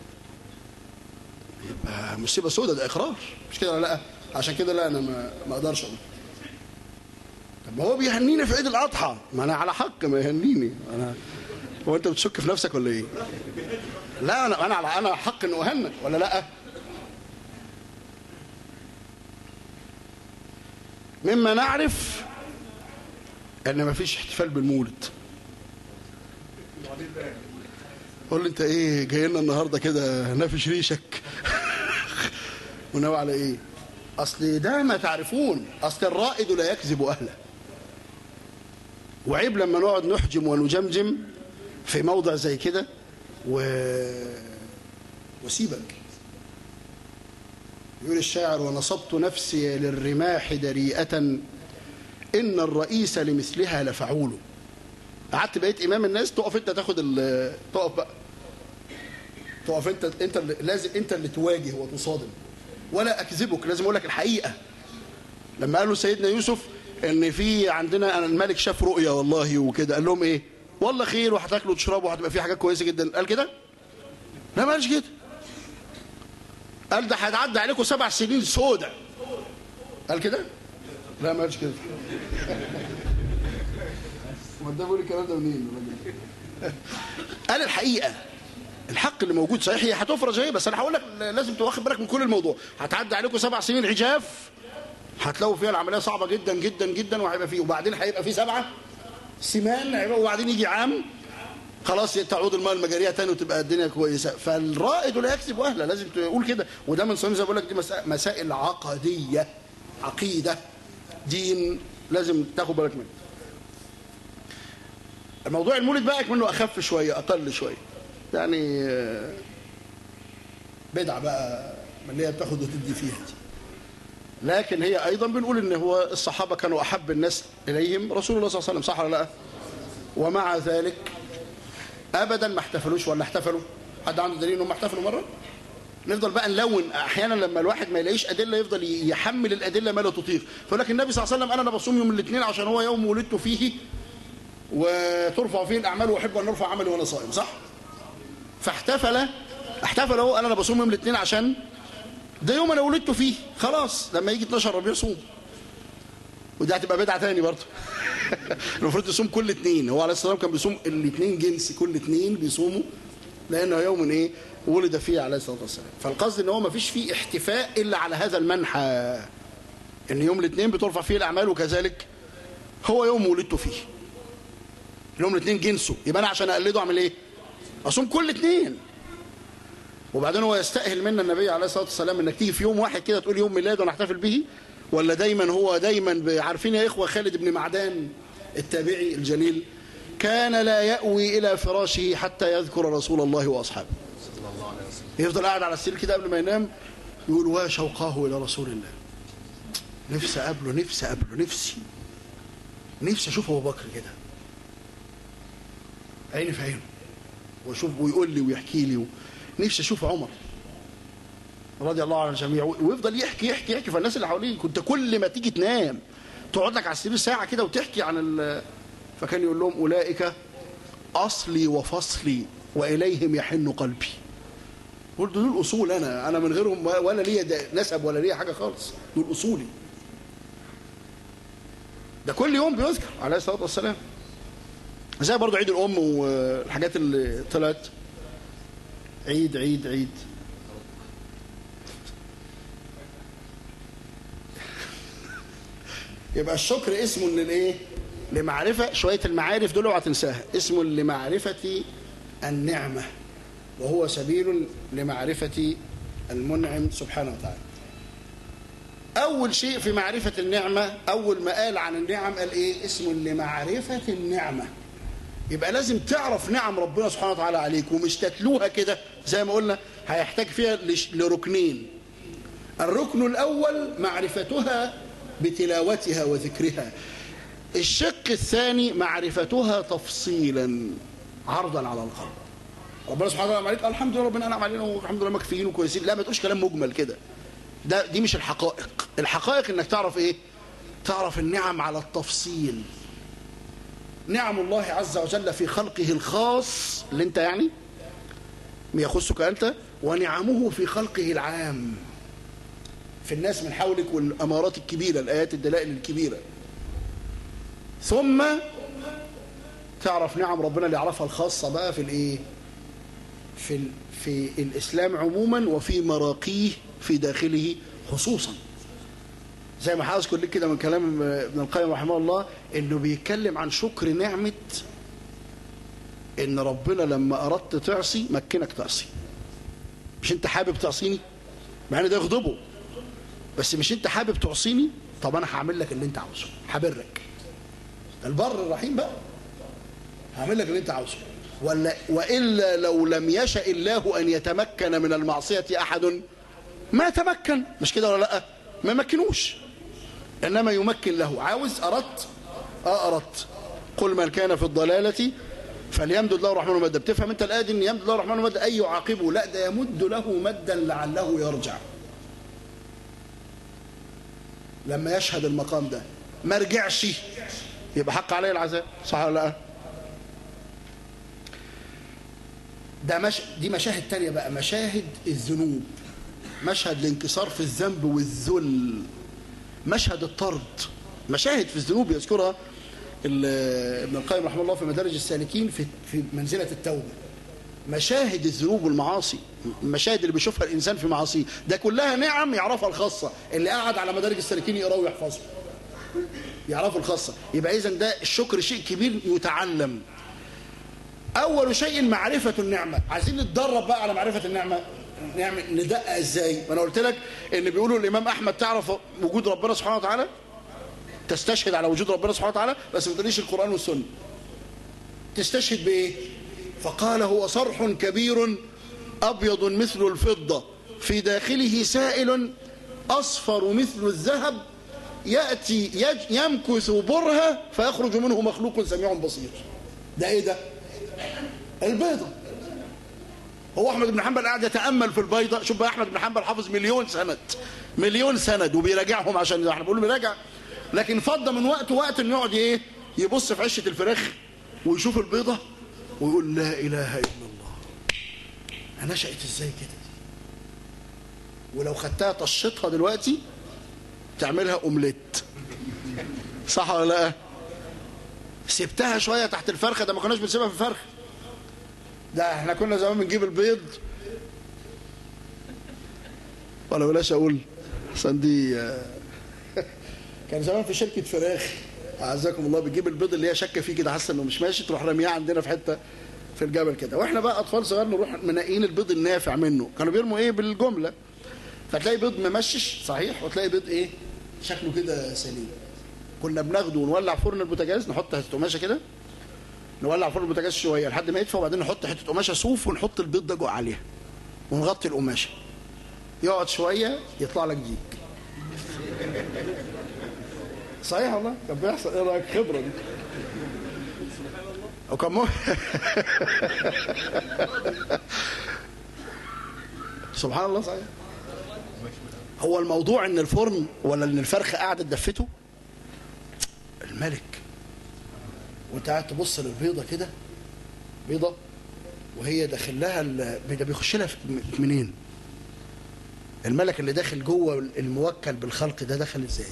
مصيبه سودة، ده اقرار، مش كده ولا لا؟ عشان كده لا، انا ما اقدرش اقول. طب ما هو بيهنيني في عيد الاضحى، ما انا على حق ما يهنيني. انا هو انت بتشك في نفسك ولا ايه؟ لا انا حق ان اهنئ ولا لا؟ مما نعرف ان ما فيش احتفال بالمولد. قول لي انت ايه جاي لنا النهارده كده نافش ريشك وناوي على ايه؟ اصل ده ما تعرفون. اصل الرائد لا يكذب اهله. وعيب لما نقعد نحجم ونجمجم في موضع زي كده وسيبك. يقول الشاعر: ونصبت نفسي للرماح دريئة إن الرئيس لمثلها لفعول. قعدت بقيت إمام الناس، تقف أنت تاخد تقف بقى، تقف أنت لازم أنت اللي تواجه وتصادم. ولا أكذبك، لازم أقول لك الحقيقة. لما قالوا سيدنا يوسف إن في عندنا الملك شاف رؤيا والله وكده، قال لهم إيه؟ والله خير وهتاكلوا وتشربوا وهتبقى في حاجات كويسة جدا. قال كده؟ لا ما قالش كده. قال ده هيتعدى عليكم 7 سنين سودة. قال كده؟ لا ما قالش كده. ما ده بيقول الكلام ده منين؟ قال الحقيقة، الحق اللي موجود. صحيح هي هتفرج اهي، بس انا هقول لك لازم تاخد بالك من كل الموضوع. هتعدي عليكم 7 سنين عجاف هتلاقوا فيها العمليه صعبه جدا جدا جدا، وهيبقى فيه، وبعدين هيبقى فيه 7 سمان، وبعدين يجي عام خلاص تعود الماء المجاريه تاني وتبقى الدنيا كويسه. فالرائد لا يكسب اهله، لازم تقول كده. وده من صميم زي ما بقول لك، دي مسائل عقديه، عقيده، دين، لازم تاخد بالك منه. الموضوع المولد بقى منه اخف شويه، اقل شويه، يعني بدعه بقى من اللي هي بتاخد وتدي فيها دي. لكن هي ايضا بنقول ان هو الصحابه كانوا احب الناس اليهم رسول الله صلى الله عليه وسلم، صح ولا لا؟ ومع ذلك ابدا ما احتفلوش. ولا احتفلوا؟ حد عنده دليل انهم احتفلوا مره؟ نفضل بقى نلون احيانا لما الواحد ما يلاقيش ادله يفضل يحمل الادله ما لا تطيق. فيقول لك النبي صلى الله عليه وسلم انا بصوم يوم الاثنين عشان هو يوم ولدت فيه وترفع فيه الاعمال واحب ان ارفع عملي وانا صائم، صح؟ احتفل هو، انا بصوم يوم الاثنين عشان ده يوم انا ولدت فيه، خلاص لما يجي 12 ربيع صوم. ودي هتبقى بدعه ثاني برضه. المفروض يصوم كل اثنين. هو عليه الصلاه والسلام كان بيصوم الاثنين جنسي، كل اثنين بيصوموا لانه يوم ايه ولد فيه عليه الصلاه والسلام. فالقصد ان هو ما فيش فيه احتفاء الا على هذا المنحى، ان يوم الاثنين بترفع فيه الاعمال، وكذلك هو يوم ولدته فيه. يوم الاثنين جنسه، يبقى انا عشان اقلده اعمل ايه؟ اصوم كل اثنين. وبعدين هو يستأهل منا النبي عليه الصلاه والسلام انك تيجي في يوم واحد كده تقول يوم ميلاده ونحتفل به؟ ولا دايما عارفين يا اخوه خالد بن معدان التابعي الجليل كان لا يأوي الى فراشه حتى يذكر رسول الله واصحابه صلى الله عليه وسلم. يفضل قاعد على السرير كده قبل ما ينام يقول وشوقاه الى رسول الله، نفسي اقابله، نفسي اشوف ابو بكر كده عيني في عينه واشوف ويقول لي ويحكي لي، نفسي اشوف عمر رضي الله عن الجميع. ويفضل يحكي. فالناس اللي حواليه كنت كل ما تيجي تنام تقعد لك على السرير ساعه كده وتحكي عن فكان يقول لهم اولئك اصلي وفصلي واليهم يحن قلبي. قلت دول اصول، انا من غيرهم ولا ليا نسب ولا ليا حاجه خالص، دول اصولي. ده كل يوم بيذكر عليه الصلاه والسلام. زي برضه عيد الام والحاجات اللي طلعت عيد يبقى الشكر اسمه للايه؟ لمعرفه. شويه المعارف دول اوعى تنساها، اسمه لمعرفه النعمه، وهو سبيل لمعرفه المنعم سبحانه وتعالى. اول شيء في معرفه النعمه، اول ما قال عن النعم قال ايه؟ اسمه لمعرفه النعمه. يبقى لازم تعرف نعم ربنا سبحانه وتعالى عليك، ومش تتلوها كده زي ما قلنا. هيحتاج فيها لركنين. الركن الأول معرفتها بتلاوتها وذكرها. الشق الثاني معرفتها تفصيلا عرضا على القلب. ربنا سبحانه وتعالى عليك الحمد لله ربنا أنعم علينا والحمد لله مكفيين وكويسين، لا ما تقولش كلام مجمل كده، دي مش الحقائق. الحقائق انك تعرف ايه؟ تعرف النعم على التفصيل. نعم الله عز وجل في خلقه الخاص اللي انت يعني يخصك انت، ونعمه في خلقه العام في الناس من حولك، والامارات الكبيره، الايات الدلائل الكبيره. ثم تعرف نعم ربنا اللي يعرفها الخاصه بقى في الايه؟ في الاسلام عموما، وفي مراقيه في داخله خصوصا. زي ما هذكر لك كده من كلام ابن القيم رحمه الله، انه بيتكلم عن شكر نعمه ان ربنا لما اردت تعصي مكنك تعصي. مش انت حابب تعصيني؟ مع ان ده يغضبه، بس مش انت حابب تعصيني؟ طب انا هعمل لك اللي انت عاوزه، هبرك. البر الرحيم بقى، هعمل لك اللي انت عاوزه. والا لو لم يشاء الله ان يتمكن من المعصيه احد ما تمكن، مش كده ولا لا؟ ما مكنوش، انما يمكن له. عاوز اردت قل من كان في الضلاله فليمدد له الرحمن مدا. بتفهم انت الايه دي ان يمدد له الرحمن مدا اي يعاقبه؟ لا، ده يمد له مدا لعله يرجع. لما يشهد المقام ده ما رجعش يبقى حق عليه العذاب، صح ولا لا؟ ده دي مشاهد تانية بقى، مشاهد الذنوب، مشهد الانكسار في الذنب والذل، مشهد الطرد، مشاهد في الذنوب يذكرها ابن القيم رحمه الله في مدارج السالكين في منزلة التوبة. مشاهد الذنوب والمعاصي، المشاهد اللي بيشوفها الإنسان في معاصيه ده كلها نعم يعرفها الخاصة، اللي قاعد على مدارج السالكين يقرأ ويحفظه يعرفوا الخاصة. يبقى إذن ده الشكر شيء كبير يتعلم. أول شيء معرفة النعمة. عايزين نتدرب بقى على معرفة النعمة. نعمل ندقق إزاي؟ ما أنا قلت لك إن بيقولوا الإمام أحمد تعرف وجود ربنا سبحانه وتعالى، تستشهد على وجود ربنا سبحانه وتعالى، بس ما تقوليش القرآن والسنة. تستشهد بإيه؟ فقال هو صرح كبير أبيض مثل الفضة في داخله سائل أصفر مثل الذهب يأتي يمكث برهة فيخرج منه مخلوق سميع بصير. ده إيه ده؟ البيضة. هو أحمد بن حنبل قاعد يتأمل في البيضة. شوف بقى أحمد بن حنبل حافظ مليون سند وبيراجعهم عشان احنا بنقول بيراجع، لكن فضى من وقت إنه يقعد إيه؟ يبص في عشة الفراخ ويشوف البيضة ويقول لا إله إلا الله، أنا نشأت إزاي كده؟ ولو خدتها طشتها دلوقتي تعملها أومليت، صح ولا لا؟ سبتها شوية تحت الفرخة، ده ما كناش بنسيبها في الفرخة، ده احنا كنا زمان بنجيب البيض، ولا بلاش أقول عشان دي كان زمان في شركة فراخ أعزكم الله بتجيب البيض اللي هي شكة فيه كده، حاسة إنه مش ماشي، تروح رميها عندنا في حتة في الجبل كده، واحنا بقى أطفال صغار نروح منقين البيض النافع منه، كانوا بيرموا إيه بالجملة، فتلاقي بيض ممشش صحيح وتلاقي بيض إيه شكله كده سليم. كنا بناخده ونولع فرن البوتاجاز، نحط حته قماشه كده، نولع فرن البوتاجاز شويه لحد ما يدفى، وبعدين نحط حته قماشه صوف ونحط البيض ده جوه عليها ونغطي القماشه، يقعد شويه يطلع لك ديك. صحيح والله كان بيحصل. ايه رايك؟ خبره دي. وكان سبحان الله. صحيح. هو الموضوع ان الفرن ولا ان الفرخه قاعده دفته الملك، وانت قاعد تبص للبيضه كده، بيضه وهي داخل لها ده بيخش لها منين؟ الملك اللي داخل جوه الموكل بالخلق ده دخل ازاي؟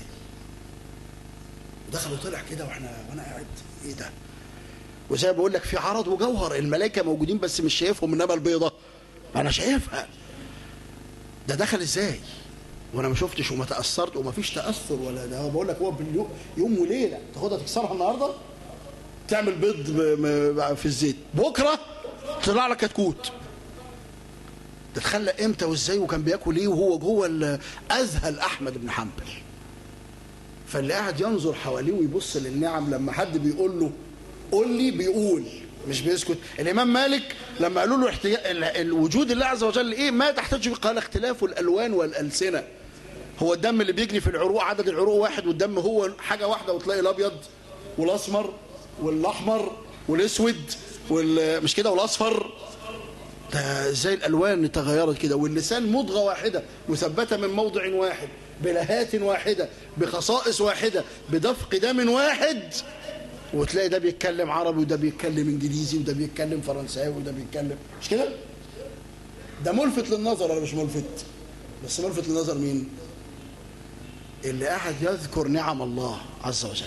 ودخل وطلع كده وانا قاعد ايه ده؟ وزي ما بقول لك في عرض وجوهر، الملائكه موجودين بس مش شايفهم، انما البيضه انا شايفها. ده دخل ازاي؟ وانا ما شفتش وما تاثرت وما فيش تاثر ولا ده. هو بقول لك هو يوم وليله تاخدها تكسرها النهارده تعمل بيض في الزيت، بكره تطلع لك كتكوت. تتخلق امتى وازاي وكان بياكل ايه وهو جوه؟ اذهل احمد بن حنبل. فاللي قاعد ينظر حواليه ويبص للنعم، لما حد بيقول له قول لي بيقول مش بيسكت. الامام مالك لما قالوا له الوجود الله عز وجل ايه؟ ما تحتاج، قال اختلاف الالوان والالسنه. هو الدم اللي بيجري في العروق عدد العروق واحد، والدم هو حاجه واحده، وتلاقي الابيض والاسمر والاحمر والاسود مش كده والاصفر. ده ازاي الالوان تغيرت كده؟ واللسان مضغه واحده مثبته من موضع واحد، بلهات واحده، بخصائص واحده، بدفق دم واحد، وتلاقي ده بيتكلم عربي وده بيتكلم انجليزي وده بيتكلم فرنساوي وده بيتكلم، مش كده؟ ده ملفت للنظر ولا مش ملفت؟ بس ملفت للنظر مين؟ اللي قاعد يذكر نعم الله عز وجل،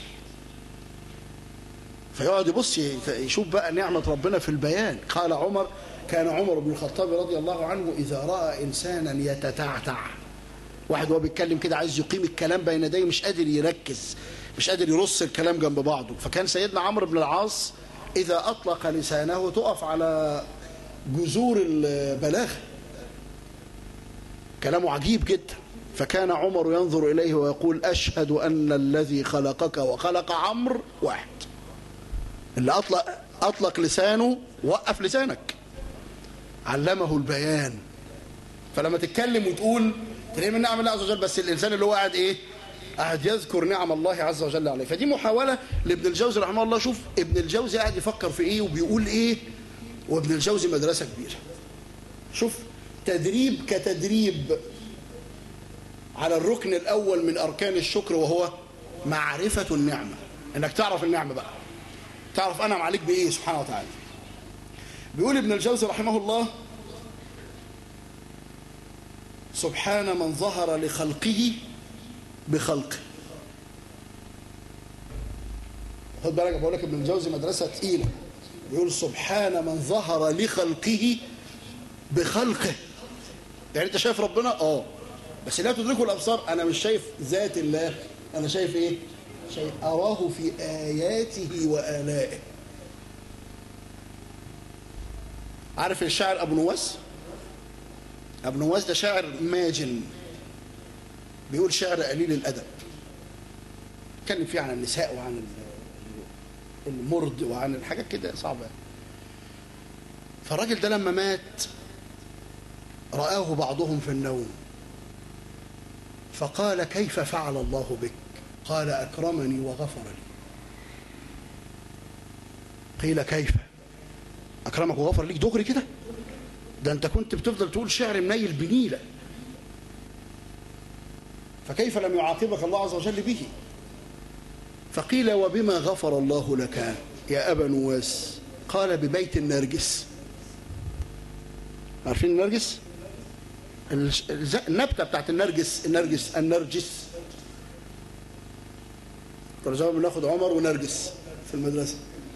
فيقعد يبص يشوف بقى نعمة ربنا في البيان. قال عمر، كان عمر بن الخطاب رضي الله عنه إذا رأى إنسانا يتتعتع، واحد هو بيتكلم كده عايز يقيم الكلام بين يديه، مش قادر يركز، مش قادر يرص الكلام جنب بعضه، فكان سيدنا عمرو بن العاص إذا أطلق لسانه تقف على جذور البلاغة، كلامه عجيب جدا. فكان عمر ينظر إليه ويقول أشهد أن الذي خلقك وخلق عمرو واحد. اللي أطلق لسانه وقف لسانك، علمه البيان. فلما تتكلم وتقول تلاقي من نعم الله عز وجل، بس الإنسان اللي هو قاعد إيه؟ قاعد يذكر نعم الله عز وجل عليه. فدي محاولة لابن الجوزي رحمه الله. شوف ابن الجوزي قاعد يفكر في إيه وبيقول إيه، وابن الجوزي مدرسة كبيرة. شوف تدريب كتدريب على الركن الأول من أركان الشكر، وهو معرفة النعمة، إنك تعرف النعمة بقى، تعرف أنعم عليك بإيه سبحانه وتعالى. بيقول ابن الجوزي رحمه الله: سبحان من ظهر لخلقه بخلقه. خد بالك بقول لك ابن الجوزي مدرسة تقيلة، يقول سبحان من ظهر لخلقه بخلقه. يعني انت شايف ربنا بس لا تدركه الابصار. انا مش شايف ذات الله، انا شايف ايه؟ شيء اراه في اياته والائه. عارف الشاعر ابو نواس؟ ابو نواس ده شاعر ماجن، بيقول شعر قليل الادب، اتكلم فيه عن النساء وعن المرد وعن الحاجات كده صعبه. فالراجل ده لما مات رآه بعضهم في النوم فقال كيف فعل الله بك؟ قال أكرمني وغفر لي. قيل كيف؟ أكرمك وغفر ليك دغري كده؟ ده أنت كنت بتفضل تقول شعر منيل بنيلة، فكيف لم يعاقبك الله عز وجل به؟ فقيل وبما غفر الله لك يا أبا نواس؟ قال ببيت النرجس. عارفين النرجس؟ النبتة بتاعت النرجس كنا زمان بناخد عمر ونرجس في المدرسة.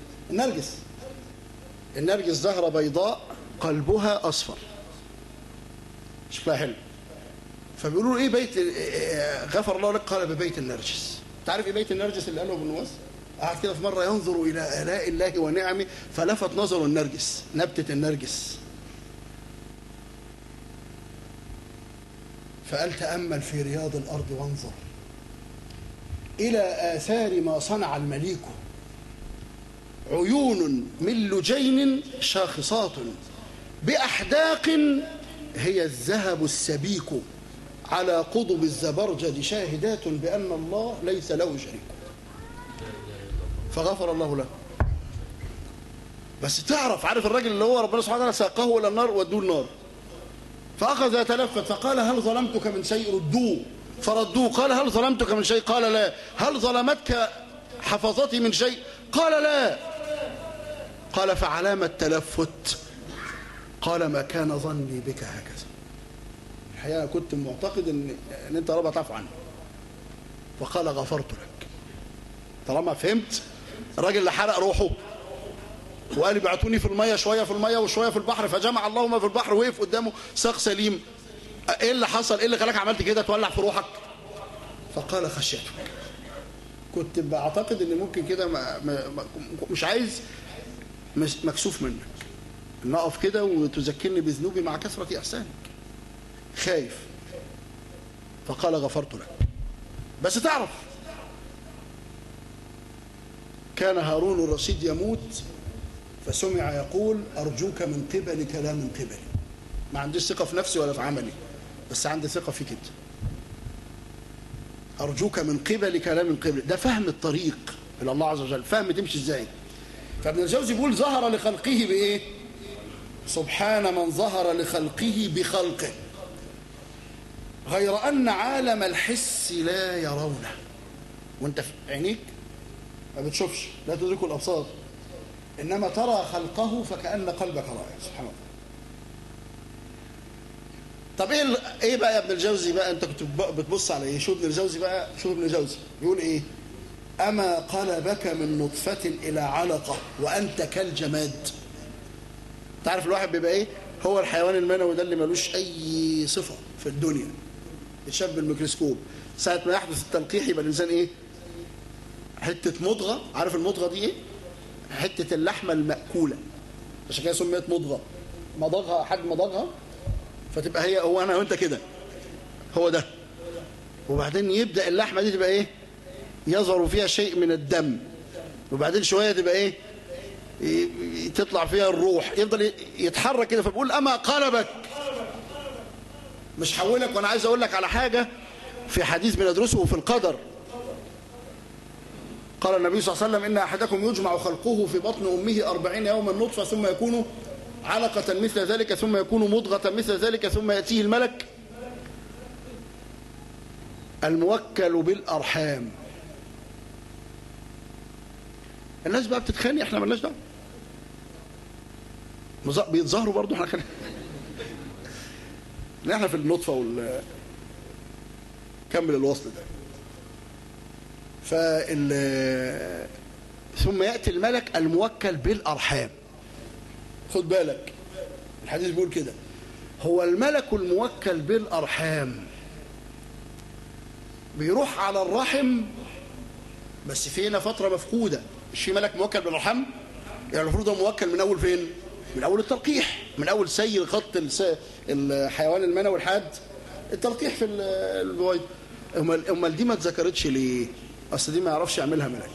النرجس زهرة بيضاء قلبها أصفر، شكلها حلو. فبيقولوا ايه بيت غفر الله لك؟ قال ببيت النرجس. تعرف ايه بيت النرجس اللي قاله ابن نواس؟ قعد كده في مرة ينظر إلى آلاء الله ونعمه فلفت نظره النرجس، نبتة النرجس، فقال تأمل في رياض الأرض وانظر إلى آثار ما صنع المليك، عيون من لجين شاخصات بأحداق هي الذهب السبيك، على قضب الزبرجد شاهدات بأن الله ليس له شريك. فغفر الله له. بس تعرف، عارف الراجل اللي هو ربنا سبحانه وتعالى ساقه إلى النار ودوه النار، فأخذ يتلفت فقال هل ظلمتك من شيء؟ ردوه فردوه. قال هل ظلمتك من شيء؟ قال لا. هل ظلمتك حفظتي من شيء؟ قال لا. قال فعلام التلفت؟ قال ما كان ظني بك هكذا، الحقيقة أنا كنت معتقد إن أنت ربع تعفو عني. فقال غفرت لك. طالما فهمت الراجل اللي حرق روحه وقال ابعتوني في المية، شوية في المية وشوية في البحر، فجمع الله ما في البحر، وقف قدامه ساق سليم. ايه اللي حصل؟ ايه اللي خلاك عملت كده تولع في روحك؟ فقال خشيتك. كنت بعتقد ان ممكن كده مش عايز، مكسوف منك ان اقف كده وتذكرني بذنوبي مع كثرة احسانك، خايف. فقال غفرت لك. بس تعرف كان هارون الرشيد يموت فسمع يقول أرجوك من قبلك لا من قبلي. ما عنديش ثقة في نفسي ولا في عملي، بس عندي ثقة فيك انت. أرجوك من قبلك لا من قبلي. ده فهم الطريق إلى الله عز وجل، فهم تمشي ازاي. فابن الجوزي بيقول ظهر لخلقه بإيه؟ سبحان من ظهر لخلقه بخلقه، غير أن عالم الحس لا يرونه. وانت في عينيك ما بتشوفش، لا تدركه الأبصار، إنما ترى خلقه فكأن قلبك رأيه سبحانه وتعالى. طب ايه بقى يا ابن الجوزي بقى؟ انت كنت بتبص على ايه؟ شوف ابن الجوزي بقى، شوف ابن الجوزي يقول ايه؟ أما قلبك من نطفة إلى علقة وأنت كالجماد. تعرف الواحد بيبقى ايه؟ هو الحيوان المنوي ده اللي ملوش أي صفة في الدنيا، يتشاف بالميكروسكوب. ساعة ما يحدث التلقيح يبقى الإنسان ايه؟ حتة مضغة. عارف المضغة دي ايه؟ حتة اللحمة المأكولة، عشان كده سميت مضغة. مضغها حد مضغها فتبقى هي هو أنا وأنت كده، هو ده. وبعدين يبدأ اللحمة دي تبقى ايه؟ يظهر فيها شيء من الدم، وبعدين شوية تبقى ايه؟ تطلع فيها الروح، يفضل يتحرك كده. فبقول أما قلبك، مش حولك. وأنا عايز أقول لك على حاجة في حديث بندرسه في القدر. قال النبي صلى الله عليه وسلم إن أحدكم يجمع خلقه في بطن أمه 40 يوما نطفة ثم يكون علقة مثل ذلك ثم يكون مضغة مثل ذلك ثم يأتيه الملك الموكل بالأرحام. الناس بقى بتتخانق، احنا مالناش دعوه. بيتظاهروا برضه، احنا احنا في النطفه كمل الوصل ده. ثم يأتي الملك الموكل بالأرحام. خد بالك الحديث بيقول كده، هو الملك الموكل بالأرحام بيروح على الرحم، بس فينا فترة مفقودة، مش في ملك موكل بالأرحام؟ يعني المفروض هو موكل من أول فين؟ من أول التلقيح، من أول سير خط الحيوان المنوي لحد التلقيح في البويض. أمال دي ما اتذكرتش ليه؟ أصل دي ما يعرفش يعملها ملك.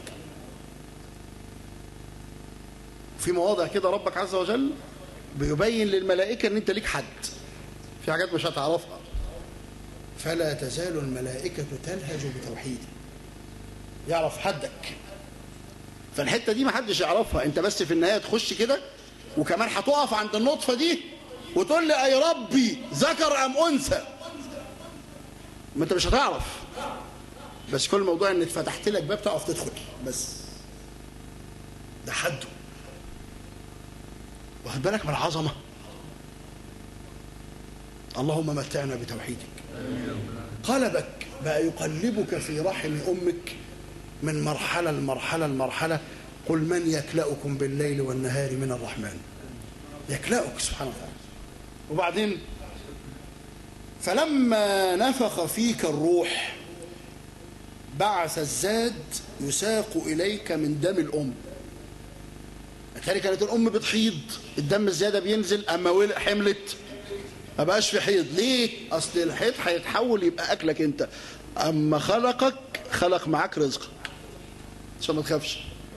في مواضع كده ربك عز وجل بيبين للملائكة ان انت ليك حد، في حاجات مش هتعرفها. فلا تزال الملائكة تلهج بتوحيدي، يعرف حدك. فالحتة دي ما حدش يعرفها، انت بس في النهاية تخش كده، وكمان هتقف عند النطفة دي وتقول لي اي ربي ذكر ام انثى، ما انت مش هتعرف. بس كل موضوع ان اتفتحت لك باب تقف تدخل، بس ده حده. واخد بالك من العظمة؟ اللهم متعنا بتوحيدك. قلبك بقى يقلبك في رحم أمك من مرحلة لمرحلة. قل من يكلأكم بالليل والنهار من الرحمن، يكلأك سبحانه وتعالى. وبعدين فلما نفخ فيك الروح بعث الزاد يساق إليك من دم الأم. بالتالي كانت الأم بتحيض، الدم الزيادة بينزل، أما حملت ما بقاش في حيض. ليه؟ أصل الحيض هيتحول يبقى أكلك أنت، أما خلقك خلق معاك رزقك، عشان ما تخافش.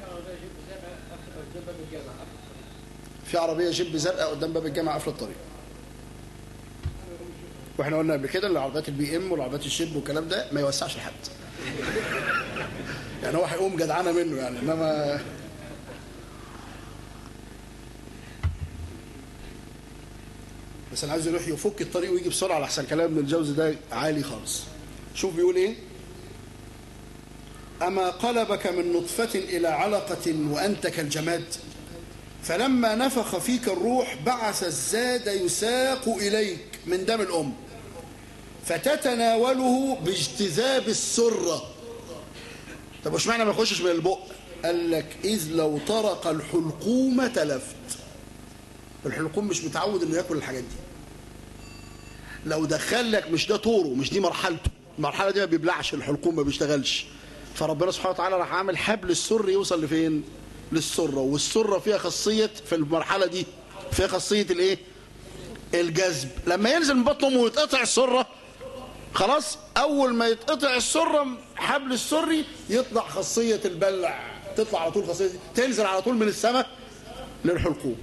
في عربية جيب زرقاء قدام باب الجامعة قافلة الطريق. واحنا قلنا قبل كده ان العربيات البي ام والعربيات الشيب والكلام ده ما يوسعش لحد. يعني هو هيقوم جدعانه منه يعني، انما بس انا عايز يروح يفك الطريق ويجي بسرعه لحسن كلام ابن الجوزي ده عالي خالص. شوف بيقول ايه: اما قلبك من نطفه الى علقه وانت كالجماد، فلما نفخ فيك الروح بعث الزاد يساق اليك من دم الام فتتناوله باجتذاب السره. طب وش معنى ما يخشش من البق؟ قال لك اذ لو طرق الحلقوم تلفت. الحلقوم مش متعود انه ياكل الحاجات دي، لو دخل لك مش ده طوره، مش دي مرحلته، المرحله دي ما بيبلعش الحلقوم، ما بيشتغلش. فربنا سبحانه وتعالى راح عامل حبل السر يوصل لفين؟ للسره. والسره فيها خاصيه في المرحله دي، فيها خاصيه الايه؟ الجذب. لما ينزل من بطن امه ويتقطع السره خلاص، اول ما يتقطع السره حبل السري يطلع خاصيه البلع، تطلع على طول خاصيه دي، تنزل على طول من السماء للحلقوم.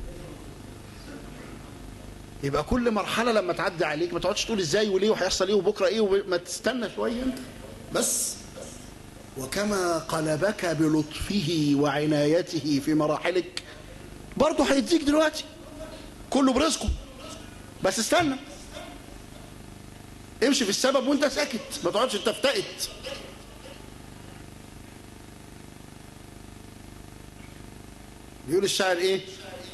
يبقى كل مرحله لما تعدي عليك ما تقعدش تقول ازاي وليه وهيحصل ايه وبكره ايه ما تستنى شويه انت بس. وكما قلبك بلطفه وعنايته في مراحلك برضه هيديك دلوقتي، كله برزقه، بس استنى، امشي في السبب وانت ساكت، ما تقعدش تفتقد. بيقول الشاعر ايه؟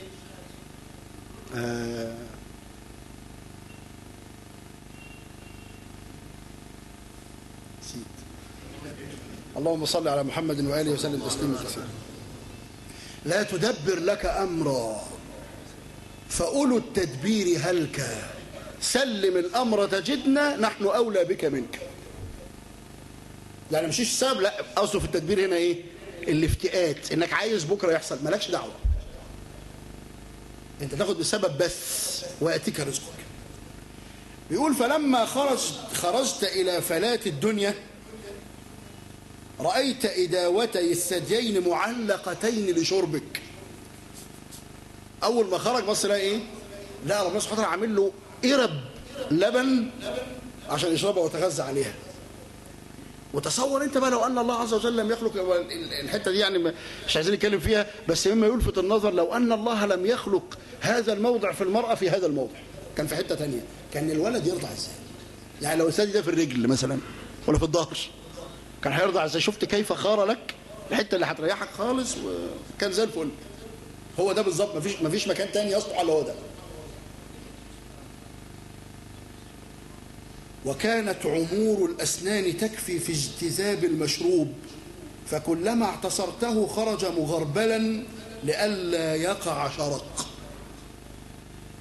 اللهم صل على محمد وآله وسلم تسليما كثيرا. لا تدبر لك أمرا فأولو التدبير هلك، سلم الأمر تجدنا نحن أولى بك منك. يعني مشيش السبب، لا، قصده في التدبير هنا إيه؟ الافتئات، إنك عايز بكرة يحصل، مالكش دعوة، أنت تاخد بالسبب بس ويأتيك رزقك. بيقول فلما خرجت إلى فلات الدنيا رأيت إداوتي الثديين معلقتين لشربك. أول ما خرج بص لقى إيه؟ لا، ربنا سبحانه وتعالى عامل له قرب لبن عشان يشربها ويتغذى عليها. وتصور أنت بقى لو أن الله عز وجل لم يخلق، الحتة دي يعني مش عايزين نتكلم فيها، بس مما يلفت النظر لو أن الله لم يخلق هذا الموضع في المرأة في هذا الموضع، كان في حتة تانية، كان الولد يرضع إزاي؟ يعني لو الثدي ده في الرجل مثلا ولا في الظهر كان هيرضع ازاي؟ شفت كيف خار لك الحته اللي هتريحك خالص وكان زي الفل. هو ده بالظبط، مفيش مكان تاني يصلح الا هو ده. وكانت عمور الاسنان تكفي في اجتذاب المشروب، فكلما اعتصرته خرج مغربلا لئلا يقع شرق.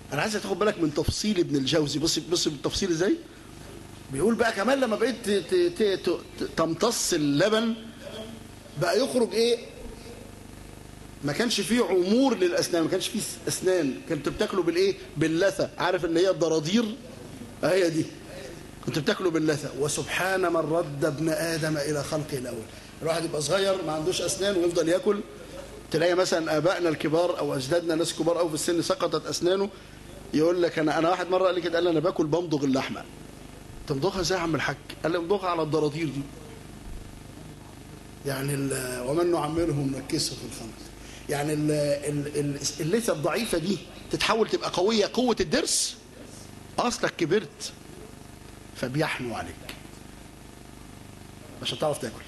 انا عايزك تاخد بالك من تفصيل ابن الجوزي. بص بص بالتفصيل ازاي. بيقول بقى كمان لما بقيت تمتص اللبن بقى يخرج ايه؟ ما كانش فيه عمور للاسنان، ما كانش فيه اسنان، كنت بتاكله بالايه؟ باللثه. عارف ان هي الضرادير هي دي، كنت بتاكله باللثه. وسبحان من رد ابن ادم الى خلقه الاول. الواحد يبقى صغير ما عندوش اسنان ويفضل ياكل، تلاقي مثلا ابائنا الكبار او اجدادنا ناس كبار قوي في السن سقطت اسنانه، يقول لك انا واحد مره قال لي كده، قال لي انا باكل بمضغ اللحمه. تمضغها ازاي يا عم الحاج؟ قال لي امضغها على الضرادير دي. يعني ومن نعمرهم نكسه في الخمر. يعني اللثه الضعيفه دي تتحول تبقى قويه، قوه الضرس، اصلك كبرت فبيحنوا عليك عشان تعرف تاكل.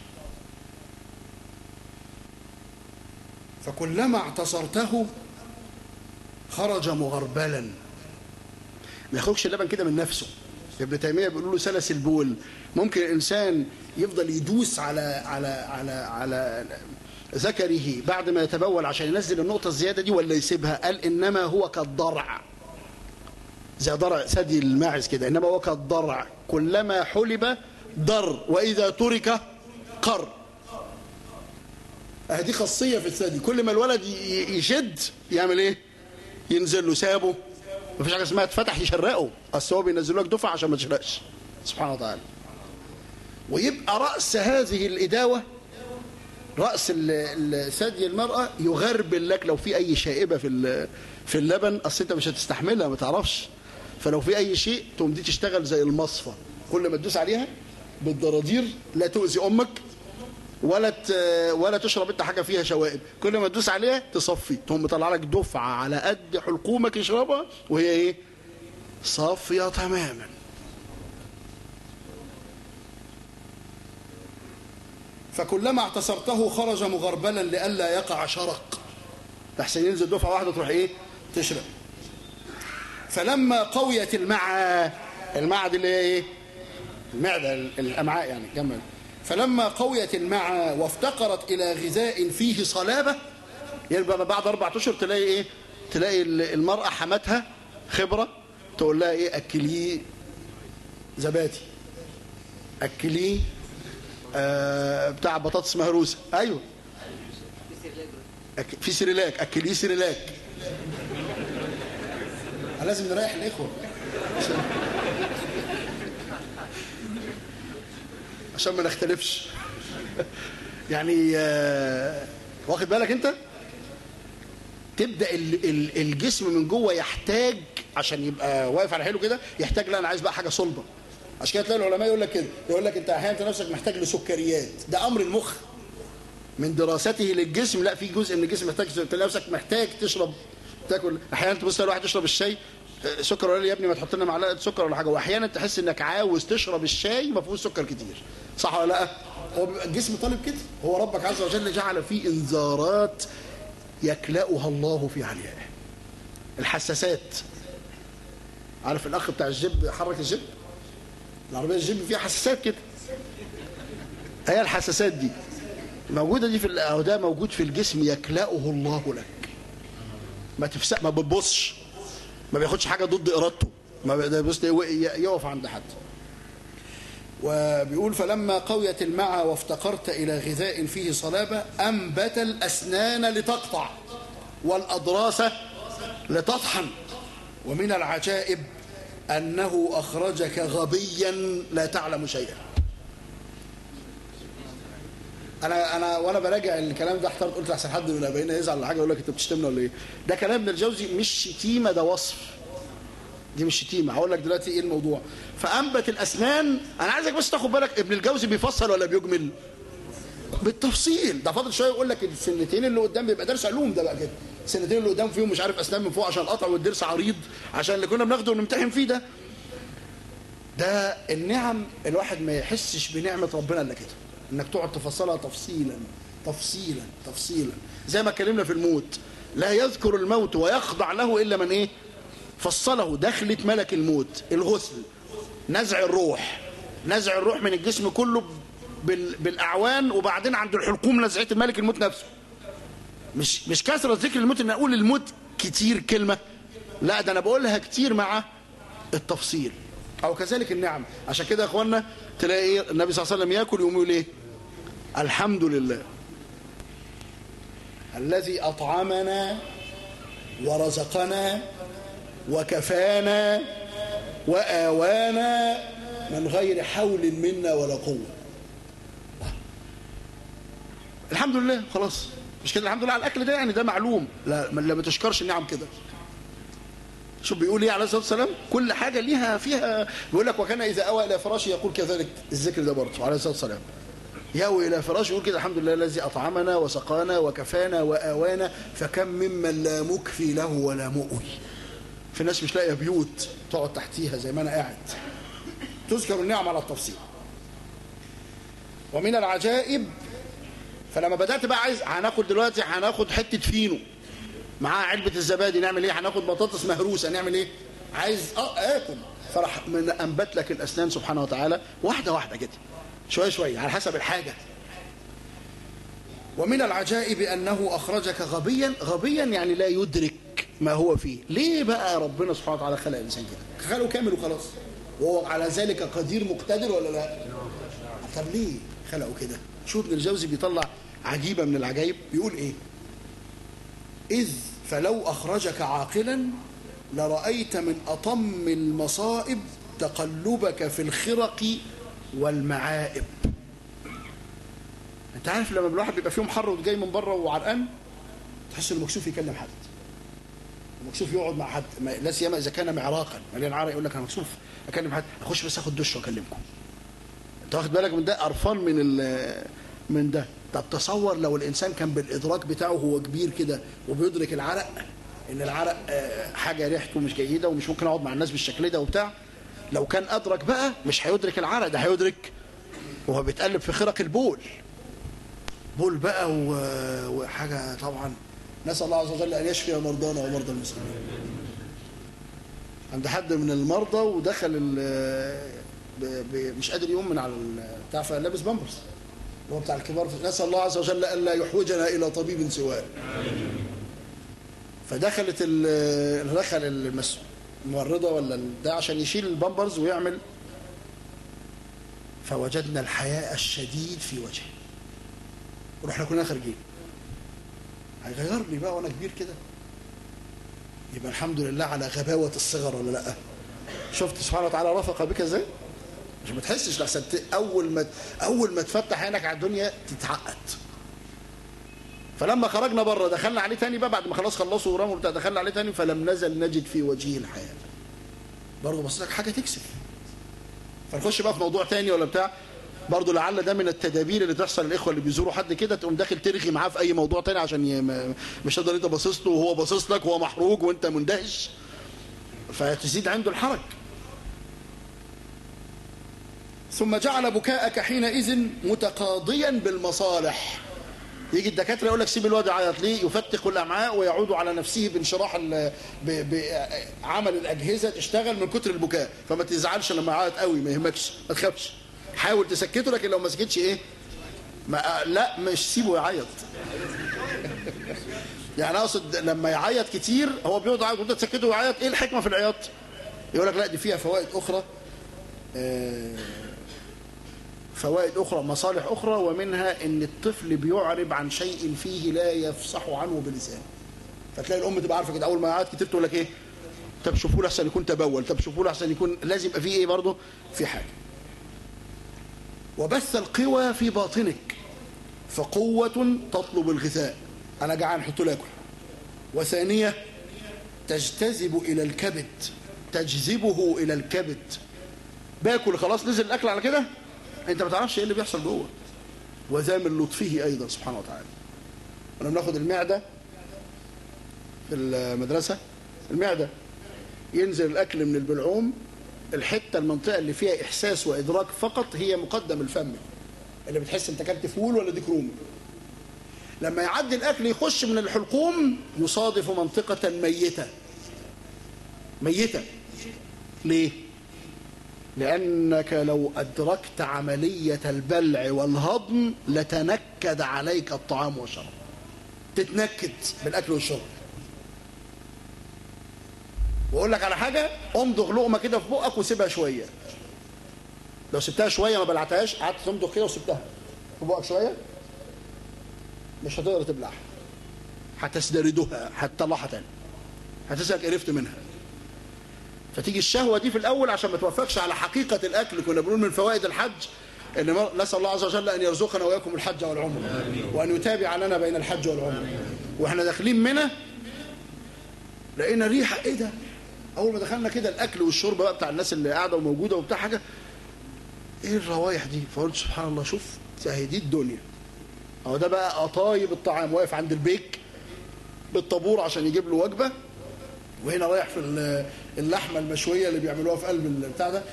فكلما اعتصرته خرج مغربلا. ما يخرجش اللبن كده من نفسه. ابن تيميه بيقولوا له سلس البول. ممكن الانسان يفضل يدوس على ذكره بعد ما يتبول عشان ينزل النقطه الزياده دي ولا يسيبها؟ قال انما هو كالضرع، زي ضرع ثدي الماعز كده، انما هو كالضرع كلما حلب ضر واذا ترك قر. دي خاصيه في الثدي، كل ما الولد يشد يعمل ايه؟ ينزل له. سابه مفيش حاجه اسمها اتفتح يشرقه، اصل هو بينزل لك دفعه عشان ما تشرقش سبحانه وتعالى. ويبقى راس هذه الاداوه، راس ثدي المراه يغربل لك لو في اي شائبه في اللبن، اصل انت مش هتستحملها ما تعرفش. فلو في اي شيء تقوم دي تشتغل زي المصفى، كل ما تدوس عليها بالضرادير لا تؤذي امك ولا تشرب انت حاجه فيها شوائب، كل ما تدوس عليها تصفي، تقوم مطلع لك دفعه على قد حلقومك يشربها وهي ايه؟ صافيه تماما. فكلما اعتصرته خرج مغربلا لئلا يقع شرق، احسن ينزل دفعه واحده تروح ايه؟ تشرب. فلما قويت المعده اللي هي ايه؟ المعده، الامعاء يعني كمل. فلما قويت المعا وافتقرت الى غذاء فيه صلابه، يعني بعد 4 اشهر تلاقي ايه؟ تلاقي المراه حماتها خبره تقول لها ايه؟ اكليه زبادي، اكليه بتاع بطاطس مهروسه، ايوه في سيريلاك، اكليه سيريلاك. لازم نريح الاخوه عشان ما نختلفش يعني واخد بالك انت؟ تبدا الجسم من جوه يحتاج عشان يبقى واقف على حيله كده، يحتاج لا انا عايز بقى حاجه صلبه. عشان كده تلاقي العلماء يقول لك كده، يقول لك انت احيانا نفسك محتاج لسكريات، ده امر المخ من دراسته للجسم. لا، في جزء من الجسم محتاج، تلاقي نفسك محتاج تشرب، تاكل. احيانا تبص الواحد يشرب الشاي سكر، ولا يا ابني ما تحط لنا معلقه سكر ولا حاجه، واحيانا تحس انك عاوز تشرب الشاي ما فيهوش سكر كتير، صح ولا لا؟ هو الجسم طالب كده، هو ربك عز وجل جعل فيه انذارات يكلأها الله في عليائه. الحساسات، عارف الاخ بتاع الجيب حرك الجيب، العربيه الجيب فيها حساسات كده، هي الحساسات دي موجوده دي او ده موجود في الجسم، يكلأه الله لك. ما تفسق، ما بتبصش، ما بياخدش حاجه ضد ارادته، ما بيبص يقف عند حد. وبيقول فلما قويت المعا وافتقرت الى غذاء فيه صلابه انبت الاسنان لتقطع والاضراس لتطحن. ومن العجائب انه اخرجك غبيا لا تعلم شيئا. انا وانا براجع الكلام ده احترت، قلت احسن حد من ابائنا يزعل ولا حاجه يقول لك انت بتشتمنا ولا ايه؟ ده كلام ابن الجوزي مش شتيمه، ده وصف، دي مش شتيمه. هقول لك دلوقتي ايه الموضوع. فانبت الاسنان، انا عايزك بس تاخد بالك ابن الجوزي بيفصل ولا بيجمل؟ بالتفصيل. ده فاضل شويه يقول لك السنتين اللي قدام بيبقى درس علوم، ده بقى كده السنتين اللي قدام فيهم مش عارف اسنان من فوق عشان القطع والضرس عريض عشان اللي كنا بناخده ونمتحن فيه ده النعم. الواحد ما يحسش بنعمه ربنا الا كده، انك تقعد تفصلها تفصيلا تفصيلا تفصيلا. زي ما اتكلمنا في الموت، لا يذكر الموت ويخضع له الا من ايه؟ فصله. دخلة ملك الموت، الغسل، نزع الروح من الجسم كله بالاعوان، وبعدين عند الحلقوم نزعه الملك الموت نفسه. مش كثره ذكر الموت ان اقول الموت كتير كلمه، لا ده أنا بقولها كتير مع التفصيل. أو كذلك النعم. عشان كده يا إخوانا تلاقي النبي صلى الله عليه وسلم يأكل يقوم يقول إيه؟ الحمد لله الذي أطعمنا ورزقنا وكفانا وآوانا من غير حول منا ولا قوة. الحمد لله خلاص. مش كده الحمد لله على الأكل ده، يعني ده معلوم. لا ما تشكرش النعم كده. شوف بيقول ايه عليه الصلاه والسلام؟ كل حاجه ليها فيها. بيقول لك وكان اذا اوى الى فراشه يقول كذلك. الذكر ده برضه عليه الصلاه والسلام يأوي الى فراشه يقول كده الحمد لله الذي اطعمنا وسقانا وكفانا واوانا فكم ممن لا مكفي له ولا مؤوي. في ناس مش لاقيه بيوت تقعد تحتيها زي ما انا قاعد. تذكر النعم على التفصيل. ومن العجائب، فلما بدات بقى عايز هناخد حته فينو معاه علبه الزبادي، نعمل ايه؟ هناخد بطاطس مهروسه، نعمل ايه؟ عايز اكل. فراح من انبت لك الاسنان سبحانه وتعالى واحده واحده كده، شويه شويه على حسب الحاجه. ومن العجائب انه اخرجك غبيا يعني لا يدرك ما هو فيه. ليه بقى ربنا سبحانه وتعالى خلق الانسان كده؟ خلقه كامل وخلاص، وهو على ذلك قدير مقتدر ولا لا؟ طب ليه خلقه كده؟ شوف ابن الجوزي بيطلع عجيبه من العجائب. بيقول ايه؟ إذ فلو أخرجك عاقلا لرأيت من أطم المصائب تقلبك في الخرق والمعائب. أنت عارف لما الواحد بيبقى فيهم حر وجاي من بره وعرقان تحس إنه مكسوف يكلم حد، مكسوف يقعد مع حد، لا سيما إذا كان معراقا مليان عرق يقول لك أنا مكسوف أكلم حد، أخش بس أخد دش وأكلمكم. أنت واخد بالك من ده؟ قرفان من ده. طب تصور لو الإنسان كان بالإدراك بتاعه هو كبير كده وبيدرك العرق، إن العرق حاجة ريحته مش جيدة ومش ممكن أقعد مع الناس بالشكل ده وبتاع. لو كان أدرك بقى مش هيدرك العرق ده، هيدرك وهو بيتقلب في خرق البول. بول بقى وحاجة طبعا. نسأل الله عز وجل أن يشفي مرضانا ومرضى المسلمين. عند حد من المرضى ودخل مش قادر يقوم من على بتاع، فلابس بامبرز هو بتاع الكبار. نسأل الله عز وجل ألا يحوجنا إلى طبيب سواه. فدخلت الممرضة ولا ده عشان يشيل البامبرز ويعمل، فوجدنا الحياء الشديد في وجهه. ورحنا كلنا خارجين. هيغير لي بقى وانا كبير كده؟ يبقى الحمد لله على غباوة الصغر ولا لا؟ شفت سبحانه وتعالى رفق بك ازاي؟ مش ما تحسش لحسن اول ما تفتح عينك على الدنيا تتعقد. فلما خرجنا بره دخلنا عليه تاني بقى بعد ما خلاص خلصوا ورموا بتاع، دخلنا عليه تاني فلم نزل نجد في وجهه الحياة. برضه بص لك حاجه تكسف. فنخش بقى في موضوع تاني ولا بتاع، برضه لعل ده من التدابير اللي تحصل للاخوه اللي بيزوروا حد كده، تقوم داخل ترغي معاه في اي موضوع تاني عشان مش هتقدر انت باصص له وهو باصص لك وهو محروق وانت مندهش، فتزيد عنده الحرج. ثم جعل بكاءك حينئذ متقاضيا بالمصالح. يجي الدكاتره يقول لك سيب الواد يعيط ليه؟ يفتق الامعاء ويعود على نفسه بانشراح بعمل الاجهزه تشتغل من كتر البكاء. فما تزعلش لما يعيط قوي، ما يهمكش، ما تخافش، حاول تسكته. لكن لو ما سكتش ايه؟ لا مش سيبه يعيط. يعني اقصد لما يعيط كتير هو بيقعد يعيط وانت تسكته ويعيط، ايه الحكمه في العياط؟ يقول لك لا دي فيها فوائد اخرى، مصالح أخرى، ومنها إن الطفل بيعرب عن شيء فيه لا يفصح عنه بلسانه. فتلاقي الأم تبقى عارفة كده أول ما يعيط كتير تقول لك إيه؟ طب شوفوا له أحسن يكون تبول، طب شوفوا له أحسن يكون، لازم يبقى فيه إيه برضه؟ في حاجة. وبث القوى في باطنك فقوة تطلب الغذاء. أنا جعان حط له ياكل. وثانية تجتذب إلى الكبد، باكل خلاص نزل الأكل على كده، انت ما تعرفش ايه اللي بيحصل جوه. وذا من لطفه ايضا سبحانه وتعالى. انا بناخد المعده في المدرسه، المعده ينزل الاكل من البلعوم، المنطقه اللي فيها احساس وادراك فقط هي مقدم الفم، اللي بتحس انت اكلت فول ولا ديك رومي. لما يعدي الاكل يخش من الحلقوم يصادف منطقه ميته. ليه؟ لأنك لو أدركت عملية البلع والهضم لتنكد عليك الطعام والشراب، تتنكد بالأكل والشرب. واقول لك على حاجه، امضغ لقمه كده في بقك وسيبها شويه. لو سبتها شويه ما بلعتهاش، قعدت تمضغ كده وسبتها في بقك شويه، مش هتقدر تبلعها، هتستردها، هتطلعها تاني، هتسألك قرفت منها. فتيجي الشهوه دي في الاول عشان ما توفقش على حقيقه الاكل. كنا بنقول من فوائد الحج ان نسال الله عز وجل ان يرزقنا واياكم الحج والعمره، وان يتابع لنا بين الحج والعمره. واحنا داخلين منى لقينا ريحه، ايه ده؟ اول ما دخلنا كده الاكل والشرب بقى بتاع الناس اللي قاعده وموجوده وبتاع حاجه، ايه الروايح دي؟ فقلت سبحان الله، شوف اهي دي الدنيا. اهو ده بقى قطايب الطعام، واقف عند البيك بالطابور عشان يجيب له وجبه، وهنا رايح في اللحمه المشويه اللي بيعملوها في قلب البتاع ده.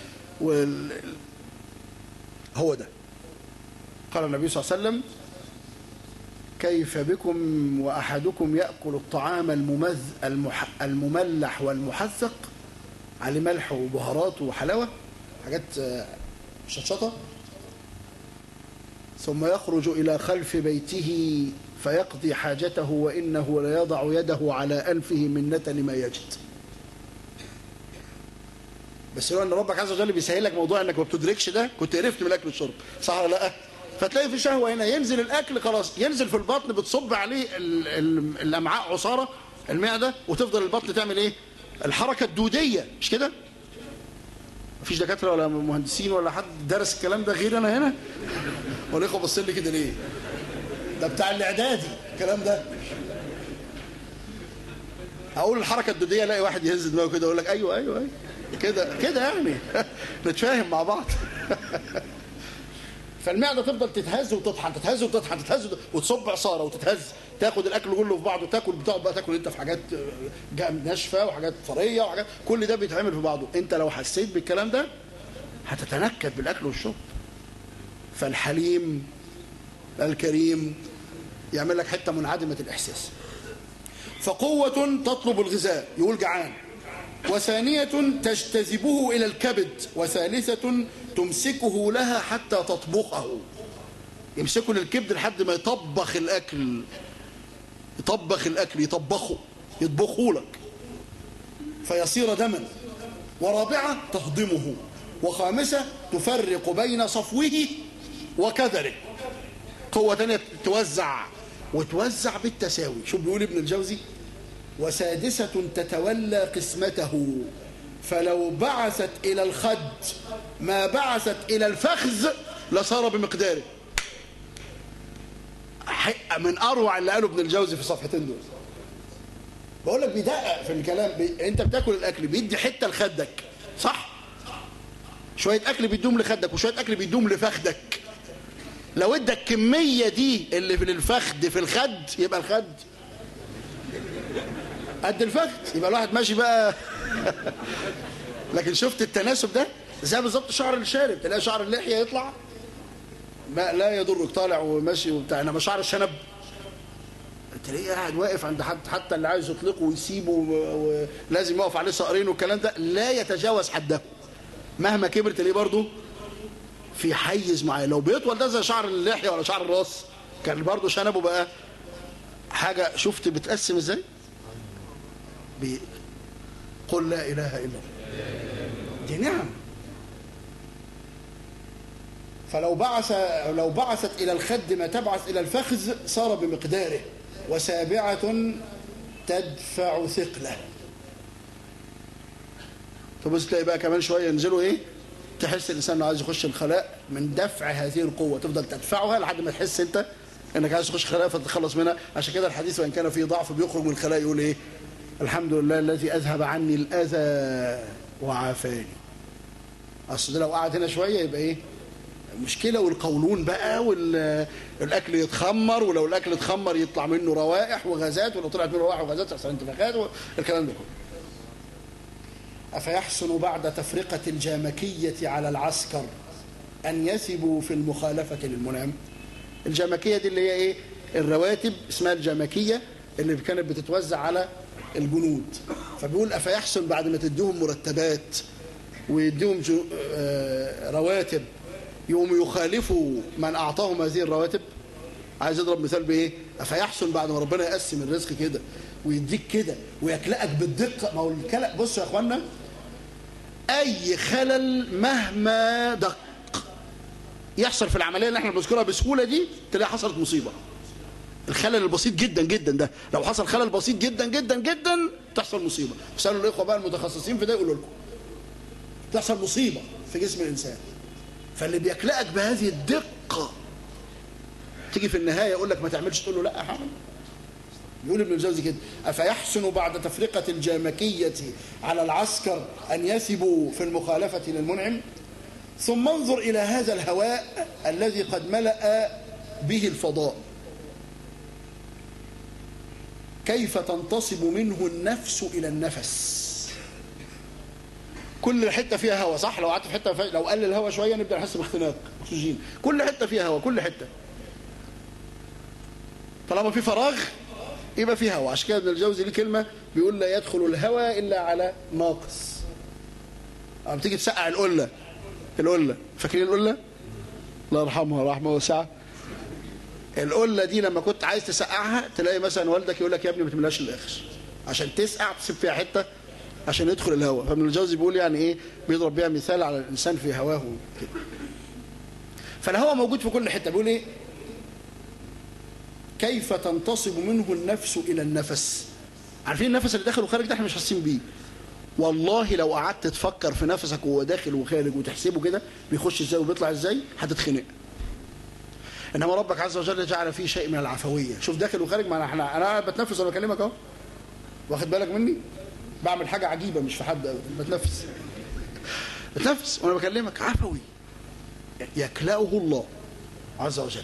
هو ده. قال النبي صلى الله عليه وسلم: كيف بكم واحدكم ياكل الطعام المملح والمحثق، عليه ملح وبهارات وحلاوه، حاجات مشطشطه، ثم يخرج الى خلف بيته فيقضي حاجته وانه ليضع يده على انفه من نتن ما يجد. بس هو ان ربك عز وجل بيسهل لك موضوع انك ما بتدركش ده، كنت قرفت من الاكل والشرب، صح ولا لا؟ فتلاقي في شهوه هنا، ينزل الاكل خلاص، ينزل في البطن، بتصب عليه الامعاء عصاره المعده، وتفضل البطن تعمل ايه؟ الحركه الدوديه، مش كده؟ مفيش دكاتره ولا مهندسين ولا حد درس الكلام ده غير انا هنا؟ ولا اخو بص لي كده ليه؟ ده بتاع الاعدادي الكلام ده. هقول الحركه الدوديه، الاقي واحد يهز دماغه كده يقول لك ايوه ايوه ايوه كده يعني نتفاهم مع بعض. فالمعده تفضل تتهز وتطحن، تتهز وتطحن، تتهز وتصب عصاره وتتهز، تاخد الاكل كله في بعضه، تاكل، بتقعد بقى تاكل انت في حاجات ناشفه وحاجات طريه وحاجات، كل ده بيتعمل في بعضه. انت لو حسيت بالكلام ده هتتنكد بالاكل والشرب. فالحليم الكريم يعمل لك حته منعدمه الاحساس. فقوه تطلب الغذاء، يقول جعان، وثانيه تجتذبه الى الكبد، وثالثه تمسكه لها حتى تطبخه. يمسكه للكبد لحد ما يطبخ الاكل، يطبخه لك فيصير دما. ورابعه تهضمه. وخامسه تفرق بين صفوه وكدره. قوه ثانيه توزع، وتوزع بالتساوي. شو بيقول ابن الجوزي؟ وسادسه تتولى قسمته، فلو بعثت إلى الخد ما بعثت إلى الفخذ لصار بمقداره. من أروع اللي قاله ابن الجوزي في صفحتين دول. بقول لك بيدقق في الكلام. أنت بتاكل الأكل بيدي حتة لخدك، صح؟ شوية أكل بيدوم لخدك وشوية أكل بيدوم لفخدك. لو ادك كمية دي اللي في الفخد في الخد، يبقى الخد قد الفخد، يبقى الواحد ماشي بقى. لكن شفت التناسب ده زي بالظبط شعر الشارب، تلاقي شعر اللحيه يطلع ما لا يضرك، طالع وماشي وبتاع، انما شعر الشنب تلاقيه قاعد واقف عند حد، حتى اللي عايز يطلقه ويسيبه ولازم يقف عليه صقرين والكلام ده، لا يتجاوز حده مهما كبر، تلاقيه برضه في حيز معين. لو بيطول ده زي شعر اللحيه ولا شعر الراس، كان برضه شنبه بقى حاجه. شفت بتقسم ازاي؟ قل لا اله الا الله، دي نعم. فلو بعثت الى الخد ما تبعث الى الفخذ صار بمقداره. وسابعه تدفع ثقله. تبص تلاقي بقى كمان شويه ينزلوا ايه، تحس الانسان انه عايز يخش الخلاء من دفع هذه القوه، تفضل تدفعها لحد ما تحس انت انك عايز تخش خلاء فتتخلص منها. عشان كده الحديث وان كان فيه ضعف بيخرج من الخلاء يقول ايه؟ الحمد لله الذي اذهب عني الاذى وعافاني. اصل ده لو قعد هنا شويه يبقى ايه مشكله. والقولون بقى، والاكل يتخمر، ولو الاكل اتخمر يطلع منه روائح وغازات، ولو طلعت منه روائح وغازات يحصل انتفاخات والكلام ده كله. افيحسن بعد تفرقه الجامكيه على العسكر ان يثبوا في المخالفه للمنعم؟ الجامكيه دي اللي هي ايه؟ الرواتب اسمها الجامكيه اللي كانت بتتوزع على الجنود. فبيقول افيحسن بعد ما تديهم مرتبات ويديهم رواتب يقوموا يخالفوا من اعطاهم هذه الرواتب. عايز اضرب مثال بايه؟ أفيحسن بعد ما ربنا يقسم الرزق كده ويديك كده ويكلأك بالدقة؟ ما هو الكلأ، بصوا يا اخوانا، أي خلل مهما دق يحصل في العملية اللي احنا بنذكرها بسهولة دي، تلاقي حصلت مصيبة. الخلل البسيط جدا جدا ده، لو حصل خلل بسيط جدا جدا جدا تحصل مصيبة. اسألوا الإخوة بقى المتخصصين في ده يقولوا لكم تحصل مصيبة في جسم الإنسان. فاللي بيكلأك بهذه الدقة تيجي في النهاية يقول لك ما تعملش، تقول له لا هعمل. يقول ابن الجوزي كده: أفيحسن بعد تفرقة الجامكية على العسكر أن يثبوا في المخالفة للمنعم؟ ثم انظر إلى هذا الهواء الذي قد ملأ به الفضاء، كيف تنتصب منه النفس إلى النفس. كل حتة فيها هواء، صح؟ لو قعدت في حتة لو قل الهواء شوية نبدأ نحس باختناق أكسجين. كل حتة فيها هواء، كل حتة. طالما في فراغ يبقى في هواء. عشان كده ابن الجوزي ليه كلمة بيقول: لا يدخل الهواء إلا على ناقص. عم تيجي تسقع القلة، فاكرين القلة؟ الله يرحمها رحمة واسعة. القلة دي لما كنت عايز تسقعها تلاقي مثلا والدك يقول لك: يا ابني ما تملاش للآخر، عشان تسقع تسيب فيها حتة عشان يدخل الهواء. فابن الجوزي بيقول يعني ايه، بيضرب بيها مثال على الإنسان في هواه كده. فالهواء موجود في كل حتة. بيقول ايه؟ كيف تنتصب منه النفس إلى النفس. عارفين النفس اللي داخل وخارج ده احنا مش حاسين بيه. والله لو قعدت تفكر في نفسك وهو داخل وخارج وتحسبه كده بيخش ازاي وبيطلع ازاي هتتخنق. انما ربك عز وجل جعل فيه شيء من العفويه. شوف داخل وخارج، ما انا بتنفس وانا بكلمك اهو، واخد بالك مني؟ بعمل حاجه عجيبه مش في حد ابدا، بتنفس وانا بكلمك، عفوي يكلأه الله عز وجل.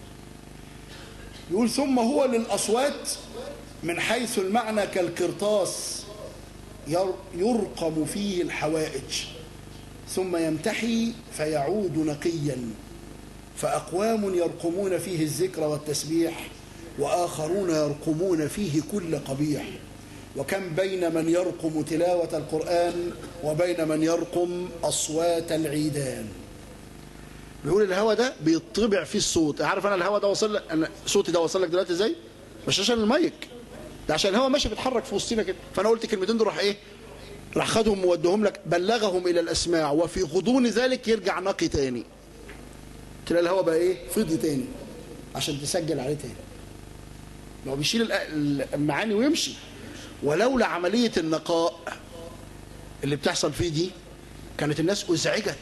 يقول: ثم هو للأصوات من حيث المعنى كالقرطاس يرقم فيه الحوائج ثم يمتحي فيعود نقيا، فأقوام يرقمون فيه الذكر والتسبيح وآخرون يرقمون فيه كل قبيح، وكم بين من يرقم تلاوة القرآن وبين من يرقم أصوات العيدان. بيقول الهوا ده بيطبع فيه الصوت. عارف انا الهوا ده وصل لك، انا صوتي ده وصل لك دلوقتي ازاي؟ مش عشان المايك ده، عشان الهوا ماشي بيتحرك في وسطينا كده. فانا قلت كلمتين دول راح ايه؟ راح خدهم وودهم لك، بلغهم الى الاسماع، وفي غضون ذلك يرجع نقي تاني. تلاقي الهوا بقى ايه؟ فضي تاني عشان تسجل عليه تاني. هو بيشيل المعاني ويمشي. ولولا عملية النقاء اللي بتحصل فيه دي كانت الناس ازعجت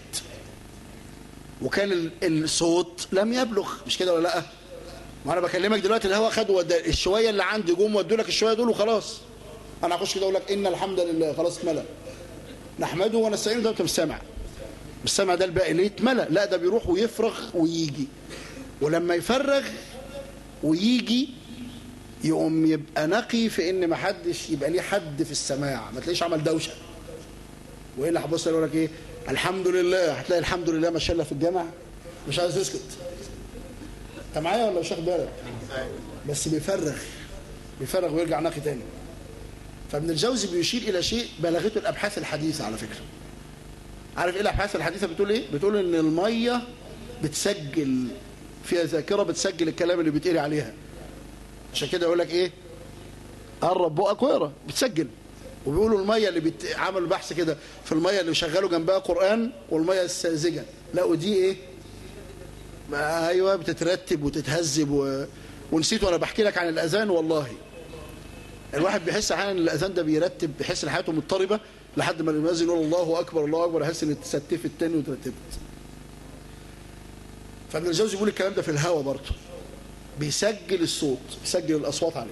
وكان الصوت لم يبلغ. مش كده ولا لا؟ ما انا بكلمك دلوقتي الهوا خدوا الشويه اللي عندي، جم ودوا لك الشويه دول وخلاص. انا هخش كده اقول لك ان الحمد لله، خلاص اتملى، نحمده ونستعينه. ده انت مش سامع، مش سامع. ده الباقي ليه اتملى؟ لا ده بيروح ويفرغ ويجي، ولما يفرغ ويجي يقوم يبقى نقي في ان ما حدش يبقى ليه حد في السماع، ما تلاقيش عمل دوشه. وايه اللي هبص يقول لك ايه؟ الحمد لله. هتلاقي الحمد لله ما شاء الله في الجامع مش عايز يسكت. انت معايا ولا مش واخد بالك؟ بس بيفرغ ويرجع نقي تاني. فابن الجوزي بيشير الى شيء بلغته الابحاث الحديثه على فكره. عارف ايه الابحاث الحديثه بتقول ايه؟ بتقول ان الميه بتسجل فيها ذاكره، بتسجل الكلام اللي بيتقري عليها. عشان كده يقول لك ايه؟ قرب بقك واقرا، بتسجل. وبيقولوا الميه اللي عملوا بحث كده في الميه اللي شغلوا جنبها قرآن والميه الساذجه، لقوا دي ايه؟ ايوه بتترتب وتتهذب ونسيت وانا بحكي لك عن الاذان. والله الواحد بيحس احيانا ان الاذان ده بيرتب، بيحس ان حياته مضطربه لحد ما المؤذن يقول الله اكبر الله اكبر يحس ان اتستفت تاني وترتبت. فابن الجوزي بيقول الكلام ده في الهوا برضه، بيسجل الصوت، بيسجل الاصوات عليه.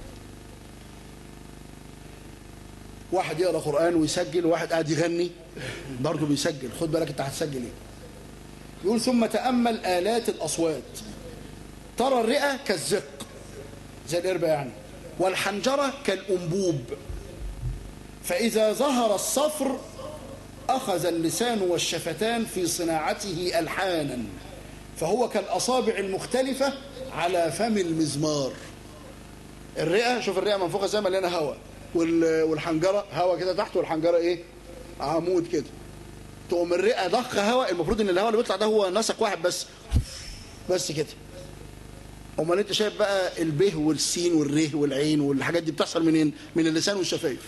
واحد يقرا قرآن ويسجل، وواحد قاعد يغني برضه بيسجل. خد بالك انت هتسجل ايه. يقول: ثم تأمل آلات الأصوات، ترى الرئة كالزق زي القربة يعني، والحنجرة كالأنبوب، فإذا ظهر الصفر أخذ اللسان والشفتان في صناعته ألحانا، فهو كالأصابع المختلفة على فم المزمار. الرئة، شوف الرئة منفوخة زي ما مليانة هواء، والحنجرة هواء كده تحت، والحنجرة ايه؟ عمود كده. تقوم الرئة ضخ هواء، المفروض ان الهواء اللي بيطلع ده هو نسق واحد بس كده. امال انت شايف بقى البه والسين والره والعين والحاجات دي بتحصل منين؟ من اللسان والشفايف.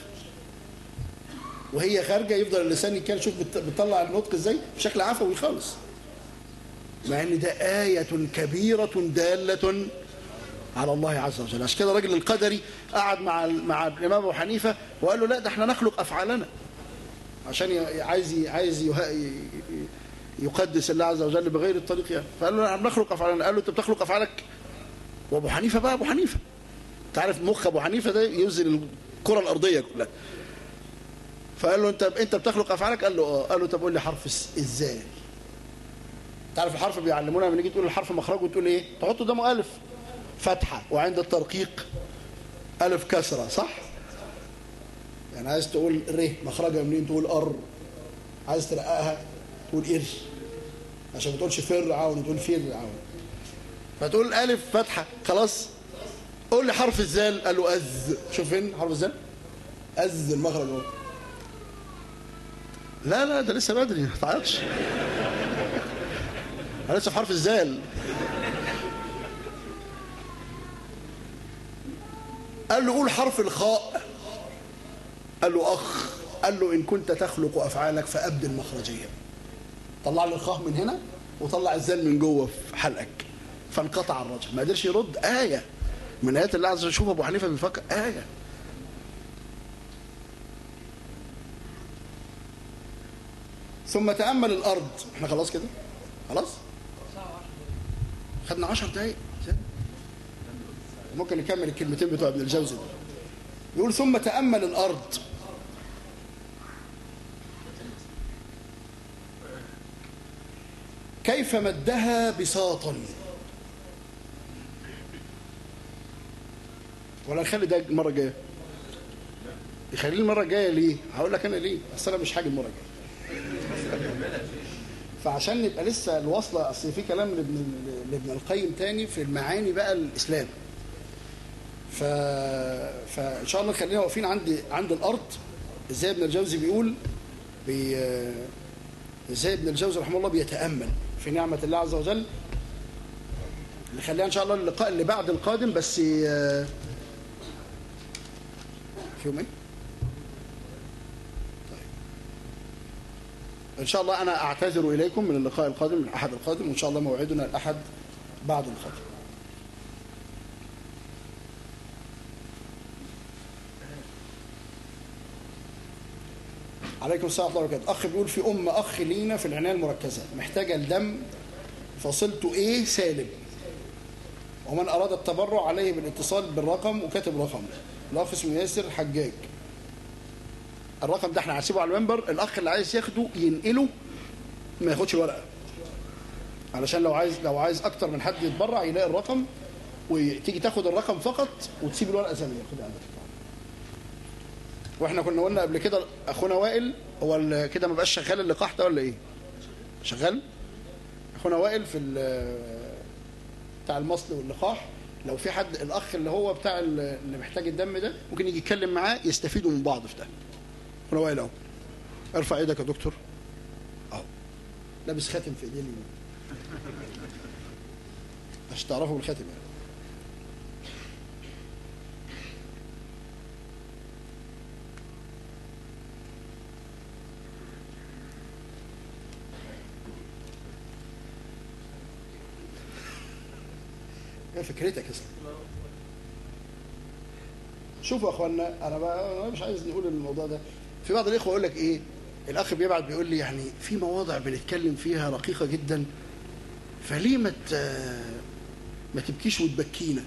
وهي خارجه يفضل اللسان يتكلم، شوف بتطلع النطق ازاي بشكل عفوي خالص. مع ان ده آية كبيرة دالة على الله عز وجل. عشان كده الراجل القدري قعد مع الامام ابو حنيفه وقال له لا، ده احنا نخلق افعالنا، عشان عايز يقدس الله عز وجل بغير الطريق يعني. فقال له احنا بنخلق افعالنا. قال له انت بتخلق افعالك؟ وابو حنيفه بقى ابو حنيفه، انت عارف مخ ابو حنيفه ده يوزن الكره الارضيه كلها. فقال له انت بتخلق افعالك؟ قال له اه. قال له طب قول لي حرف ازاي. تعرف الحرف بيعلمونا لما نيجي تقول الحرف مخرجه تقول ايه؟ تحط قدامه الف فتحه، وعند الترقيق الف كسره، صح؟ يعني عايز تقول ر مخرجها منين تقول ار، عايز ترققها تقول ار، عشان ما تقولش فر عاون تقول فر عاون. فتقول الف فتحه خلاص. قول لي حرف الزال. قال له أز. شوف فين حرف الزال؟ أز المخرج اهو. لا ده لسه بدري، ما تعيطش. انا لسه في حرف الزال. قال له قول حرف الخاء. قال له اخ. قال له ان كنت تخلق افعالك فابدل مخرجيه. طلع لي الخاء من هنا وطلع الزال من جوه في حلقك. فانقطع الرجل، ما قدرش يرد. آية من آيات الله عز وجل. شوف ابو حنيفه بيفكر آية. ثم تأمل الارض. احنا خلاص كده، خلاص خدنا 10 دقايق. ممكن نكمل الكلمتين بتوع ابن الجوزي. يقول ثم تأمل الارض كيف مدها بساطا. ولا نخلي ده المره الجايه؟ يخليه المره الجايه ليه؟ هقول لك انا ليه. بس انا مش حاجه المره الجايه. فعشان نبقى لسه الوصله. اصل في كلام لابن القيم تاني في المعاني بقى الاسلام. فان شاء الله خلينا واقفين عند الارض. ازاي ابن الجوزي بيقول ازاي ابن الجوزي رحمه الله بيتامل في نعمه الله عز وجل. نخليها ان شاء الله اللقاء اللي بعد القادم. بس في يوم ايه؟ طيب ان شاء الله انا اعتذر اليكم من اللقاء القادم، من الاحد القادم، وان شاء الله موعدنا الاحد بعد القادم. عليكم السلام ورحمه الله وبركاته. اخ بيقول في اخ لينا في العنايه المركزه محتاجه الدم، فصلته ايه سالب، ومن اراد التبرع عليه بالاتصال بالرقم، وكاتب رقم. الاخ اسمه ياسر حجاج. الرقم ده احنا هنسيبه على المنبر. الاخ اللي عايز ياخده ينقله، ما ياخدش الورقه، علشان لو عايز اكتر من حد يتبرع يلاقي الرقم، وتيجي تاخد الرقم فقط وتسيب الورقه زي ما هي. خدها عندك. واحنا كنا قلنا قبل كده اخونا وائل هو كده ما بقاش شغال اللقاح ده ولا ايه؟ شغال؟ اخونا وائل في بتاع المصل واللقاح. لو في حد الاخ اللي هو بتاع اللي محتاج الدم ده ممكن يجي يتكلم معاه، يستفيدوا من بعض في ده. اخونا وائل اهو. ارفع ايدك يا دكتور. اهو لابس خاتم في ايديه اليمين عشان تعرفوا بالخاتم يعني. ايه فكرتك يا اسطى؟ شوفوا يا اخوانا، انا مش عايز نقول الموضوع ده. في بعض الاخوه يقول لك ايه، الاخ بيبعت بيقول لي يعني في مواضع بنتكلم فيها رقيقه جدا، فليه ما تبكيش وتبكينا.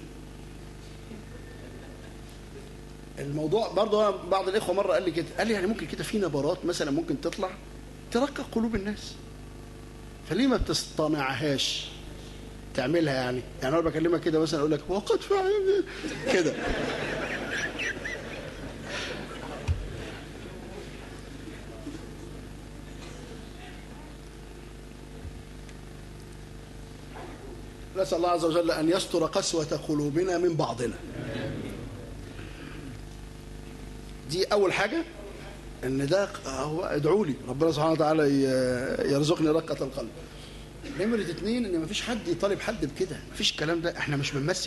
الموضوع برضه بعض الاخوه مره قال لي كده، قال لي يعني ممكن كده في نبرات مثلا ممكن تطلع ترقق قلوب الناس، فليه ما بتصطنعهاش تعملها؟ يعني انا بكلمك كده مثلا اقول لك وقد فعل كده. نسأل الله عز وجل أن يستر قسوة قلوبنا من بعضنا. دي أول حاجة، إن ده هو ادعوا لي ربنا سبحانه وتعالى يرزقني رقة القلب. نمرة 2 ان مفيش حد يطالب حد بكده، مفيش الكلام ده، احنا مش بنمثل،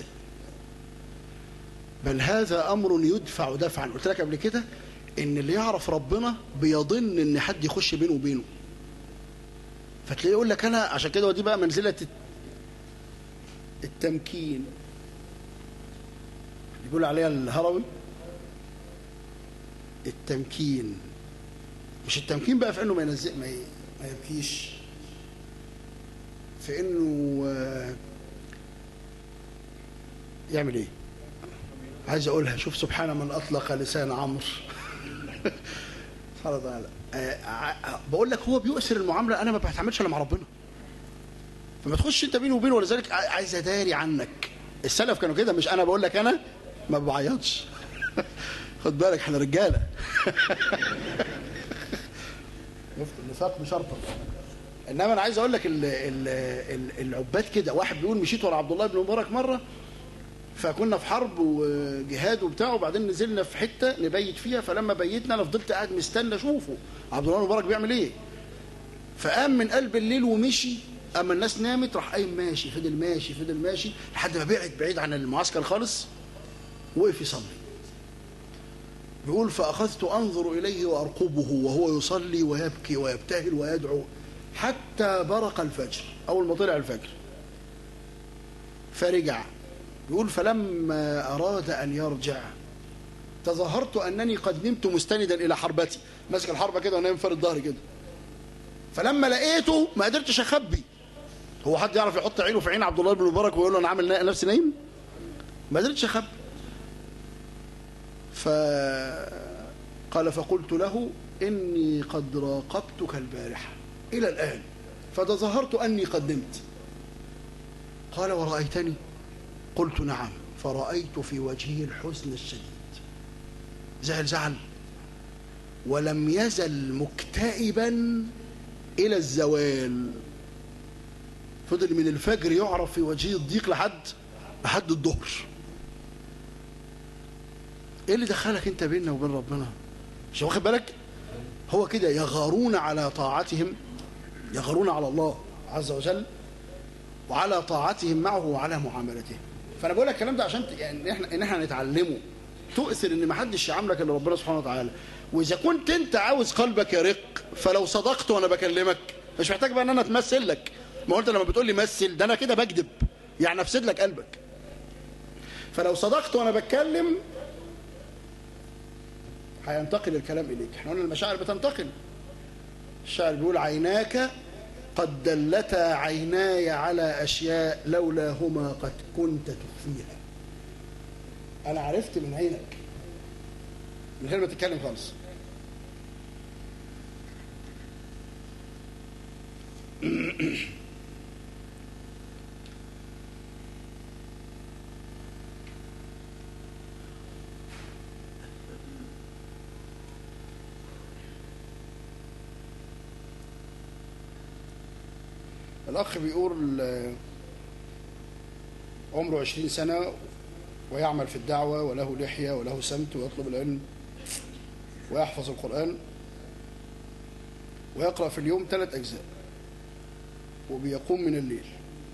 بل هذا امر يدفع دفعا. قلت لك قبل كده ان اللي يعرف ربنا بيظن ان حد يخش بينه وبينه، فتلاقيه يقول لك انا عشان كده، ودي بقى منزله التمكين يقول عليها الهروي، التمكين. مش التمكين بقى في انه ما يبكيش، في انه يعمل ايه؟ عايز اقولها، شوف سبحان من اطلق لسان عمرو سبحانه وتعالى. بقول لك هو بيؤثر المعامله، انا ما بتعاملش الا مع ربنا، فما تخش انت بيني وبينه، ولذلك عايز اداري عنك. السلف كانوا كده، مش انا بقول لك انا ما بعيطش خد بالك احنا رجاله النفاق بشرطه. انما انا عايز اقول لك العباد كده. واحد بيقول مشيت ورا عبد الله بن مبارك مره، فكنا في حرب وجهاد وبتاع، وبعدين نزلنا في حته نبيت فيها، فلما بيتنا انا فضلت قاعد مستنى اشوفه عبد الله بن مبارك بيعمل ايه. فقام من قلب الليل ومشي، اما الناس نامت راح قايم ماشي، فضل ماشي فضل ماشي لحد ما بعيد عن المعسكر خالص، وقف يصلي. بيقول فاخذت انظر اليه وارقبه وهو يصلي ويبكي ويبتهل ويدعو حتى برق الفجر، اول ما طلع الفجر فرجع. بيقول فلما اراد ان يرجع تظاهرت انني قد نمت مستندا الى حربتي، ماسك الحربه كده ونايم فارد ظهري كده، فلما لقيته ما قدرتش اخبي. هو حد يعرف يحط عينه في عين عبد الله بن مبارك ويقول له انا عامل نفسي نايم؟ ما قدرتش اخبي. فقال فقلت له اني قد راقبتك البارحه الى الان فتظاهرت اني قد نمت. قال ورأيتني؟ قلت نعم، فرأيت في وجهه الحزن الشديد، زعل ولم يزل مكتئبا إلى الزوال. فضل من الفجر يعرف في وجهه الضيق لحد الظهر. ايه اللي دخلك انت بيننا وبين ربنا؟ مش واخد بالك؟ هو كده يغارون على طاعتهم، يغارون على الله عز وجل وعلى طاعتهم معه وعلى معاملته. فانا بقول لك الكلام ده عشان يعني احنا نتعلمه، تؤثر ان ما حدش يعاملك الا ربنا سبحانه وتعالى. واذا كنت انت عاوز قلبك يرق، فلو صدقت وانا بكلمك مش محتاج بقى ان انا اتمثل لك. ما قلت لما بتقول لي مثل ده انا كده بكذب، يعني افسد لك قلبك. فلو صدقت وانا بتكلم هينتقل الكلام اليك. احنا قلنا المشاعر بتنتقل. الشاعر بيقول عيناك قد دلتا عيناي على اشياء لولاهما قد كنت تخفيها. انا عرفت من عينك من غير ما تتكلم خالص. الأخ بيقول عمره 20 سنة ويعمل في الدعوة وله لحية وله سمت ويطلب العلم ويحفظ القرآن ويقرأ في اليوم 3 أجزاء وبيقوم من الليل،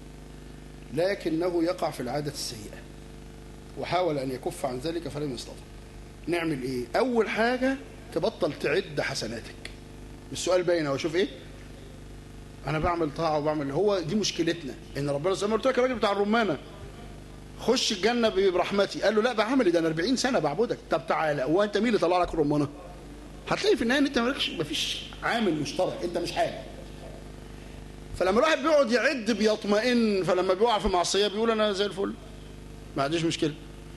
لكنه يقع في العادة السيئة وحاول أن يكف عن ذلك فلم يستطع. نعمل إيه؟ أول حاجة تبطل تعد حسناتك. السؤال باين أهو، شوف إيه؟ أنا بعمل طاعة وبعمل، هو دي مشكلتنا إن ربنا زي ما قلت لك الراجل بتاع الرمانة خش الجنة برحمتي، قال له لا بعمل ده أنا 40 سنة بعبدك. طب تعالى، هو أنت مين اللي طلع لك الرمانة؟ هتلاقي في النهاية إن أنت مفيش عامل مشترك، أنت مش حاجة. فلما الواحد بيقعد يعد بيطمئن، فلما بيقع في معصية بيقول أنا زي الفل ما عنديش مشكلة،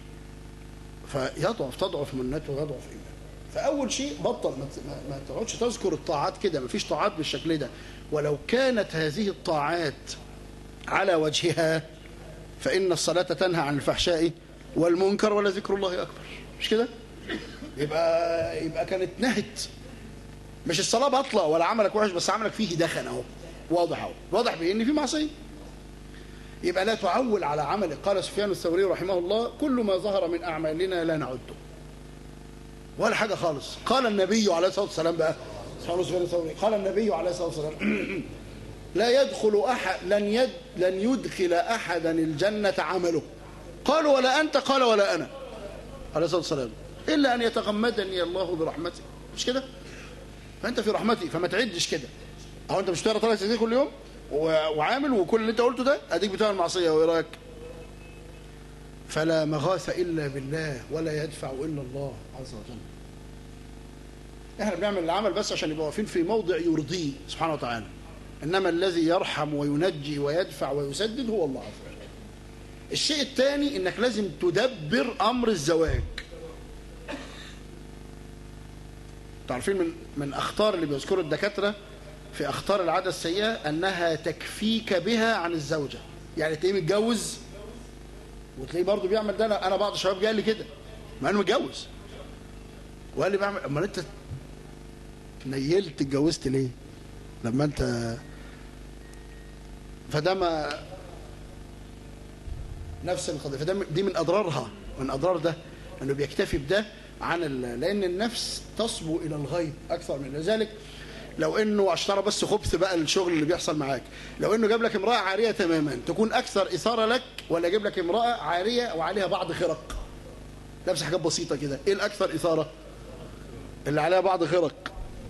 تضعف منته ويضعف إيمانه. فأول شيء بطل ما تقعدش تذكر الطاعات كده، مفيش طاعات بالشكل ده. ولو كانت هذه الطاعات على وجهها فإن الصلاة تنهى عن الفحشاء والمنكر ولذكر الله أكبر، مش كده؟ يبقى كانت نهت. مش الصلاة باطلة ولا عملك وحش، بس عملك فيه دخن اهو، واضح بإن في معصية. يبقى لا تعول على عملك. قال سفيان الثوري رحمه الله كل ما ظهر من أعمالنا لا نعده ولا حاجة خالص. قال النبي عليه الصلاة والسلام بقى، قال النبي عليه الصلاة والسلام لا يدخل أحد لن يدخل أحدا الجنة عمله. قالوا ولا أنت؟ قال ولا أنا عليه الصلاة والسلام، إلا أن يتغمدني الله برحمته. مش كده؟ فأنت في رحمتي، فما تعدش كده. أو أنت مش بتقرا 3 سنين كل يوم وعامل وكل اللي أنت قلته ده أديك بتعمل معصية، وإيه رأيك؟ فلا مغاث إلا بالله ولا يدفع إلا الله عز وجل. احنا بنعمل العمل بس عشان يبقى واقفين في موضع يرضيه سبحانه وتعالى، إنما الذي يرحم وينجي ويدفع ويسدد هو الله عز وجل. الشيء الثاني إنك لازم تدبر أمر الزواج. تعرفين من أخطار اللي بيذكروا الدكاترة في أخطار العادة السيئة أنها تكفيك بها عن الزوجة. يعني تلاقيه متجوز وتلاقيه برضه بيعمل ده. أنا بعض الشباب قال لي كده مع إنه متجوز وقال لي بعمل. أما أنت نيلت اتجوزت ليه لما أنت؟ فده ما نفس القضية. فده دي من أضرارها، من أضرار ده أنه بيكتفي بده عن لأن النفس تصبو إلى الغيب أكثر من ذلك. لو إنه اشترى بس خبث بقى الشغل اللي بيحصل معاك، لو إنه جاب لك امرأة عارية تماما تكون أكثر إثارة لك، ولا جاب لك امرأة عارية وعليها بعض خرق لابس حاجات بسيطة كده؟ إيه الأكثر إثارة؟ اللي عليها بعض خرق.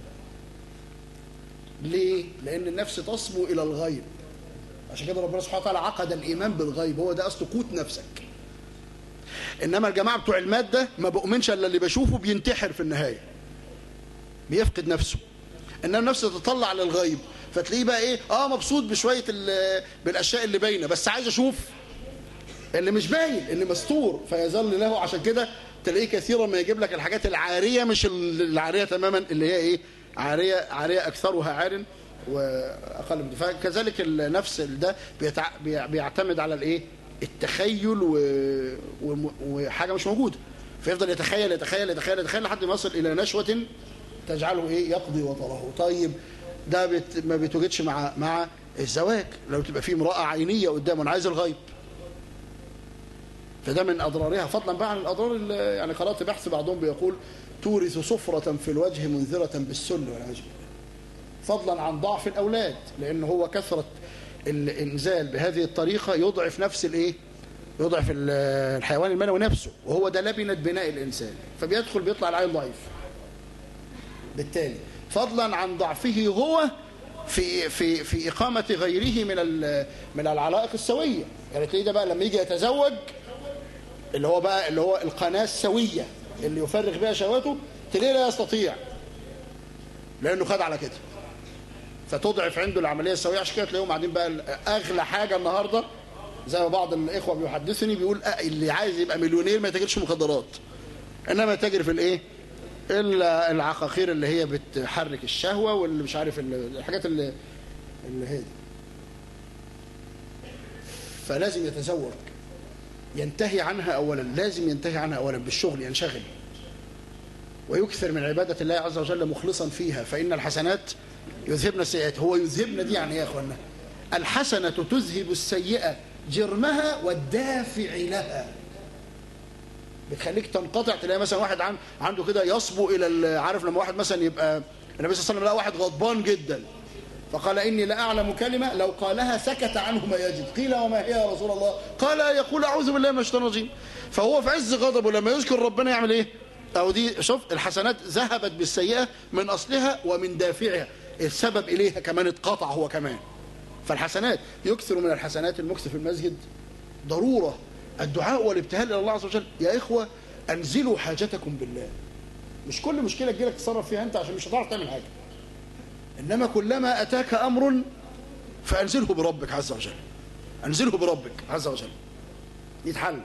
ليه؟ لأن النفس تصبو إلى الغيب. عشان كده ربنا سبحانه وتعالى عقد الإيمان بالغيب، هو ده أصل قوت نفسك. إنما الجماعة بتوع المادة ما بؤمنش إلا اللي بشوفه بينتحر في النهاية، بيفقد نفسه. إنما النفس تطلع للغيب، فتلاقيه بقى إيه؟ مبسوط بشوية بالأشياء اللي باينة، بس عايز أشوف اللي مش باين، اللي مستور، فيظل له. عشان كده تلاقيه كثيرا ما يجيب لك الحاجات العارية، مش العارية تماما، اللي هي إيه؟ عارية أكثرها عار وأقل من. فكذلك النفس ده بيعتمد على الإيه؟ التخيل وحاجة مش موجودة، فيفضل يتخيل يتخيل يتخيل يتخيل لحد ما يصل إلى نشوة تجعله إيه؟ يقضي وطره. طيب ده ما بيتوجدش مع الزواج. لو تبقى فيه امرأة عينية قدامه أنا عايز الغيب، فده من أضرارها. فضلا بقى عن الأضرار يعني قرأت بحث بعضهم بيقول تورث صفرة في الوجه منذرة بالسل والعياذ بالله. فضلا عن ضعف الأولاد، لأن هو كثرة الإنزال بهذه الطريقة يضعف نفس الإيه؟ يضعف الحيوان المنوي نفسه، وهو ده لبنة بناء الإنسان، فبيدخل بيطلع العين ضعيف. بالتالي فضلا عن ضعفه هو في إقامة غيره من العلائق السوية. يعني تلاقيه ده بقى لما يجي يتزوج اللي هو القناة السوية اللي يفرغ بها شهواته، تلاقيه لا يستطيع لأنه خد على كده، فتضعف عنده العملية السوية. عشان كده تلاقيهم قاعدين بقى أغلى حاجة النهاردة، زي ما بعض الإخوة بيحدثني بيقول اللي عايز يبقى مليونير ما يتاجرش مخدرات، إنما يتاجر في الإيه؟ العقاقير اللي هي بتحرك الشهوة، واللي مش عارف الحاجات اللي هي دي. فلازم يتزوج، ينتهي عنها أولا، لازم ينتهي عنها أولا بالشغل، ينشغل ويكثر من عبادة الله عز وجل مخلصا فيها، فإن الحسنات يذهبن السيئات. هو يذهبن دي يعني يا أخوانا الحسنة تذهب السيئة جرمها والدافع لها، بتخليك تنقطع. تلاقي مثلا واحد عنده كده يصبو إلى عارف لما واحد مثلا يبقى النبي صلى الله عليه وسلم لقى واحد غضبان جدا فقال إني لأعلم كلمة لو قالها سكت عنه ما يجد. قيل وما هي يا رسول الله؟ قال يقول أعوذ بالله من الشيطان الرجيم. فهو في عز غضبه لما يذكر ربنا يعمل إيه؟ أو دي شوف الحسنات ذهبت بالسيئة من أصلها ومن دافعها، السبب إليها كمان اتقطع هو كمان. فالحسنات يكثر من الحسنات، المكث في المسجد ضرورة، الدعاء والابتهال إلى الله عز وجل. يا إخوة أنزلوا حاجتكم بالله، مش كل مشكلة تجيلك تتصرف فيها أنت عشان مش هتعرف تعمل حاجة، إنما كلما أتاك أمر فأنزله بربك عز وجل، أنزله بربك عز وجل يتحل.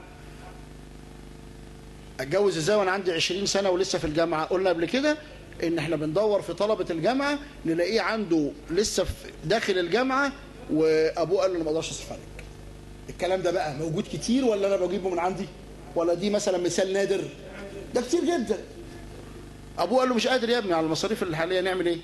أتجوز إزاي وأنا عندي 20 سنة ولسه في الجامعة؟ قلنا قبل كده إن إحنا بندور في طلبة الجامعة نلاقيه عنده لسه داخل الجامعة وأبوه قال له أنا ما أقدرش أصرف عليك. الكلام ده بقى موجود كتير ولا أنا بجيبه من عندي؟ ولا دي مثلا مثال نادر؟ ده كتير جدا. أبوه قال له مش قادر يا ابني على المصاريف الحالية، نعمل إيه؟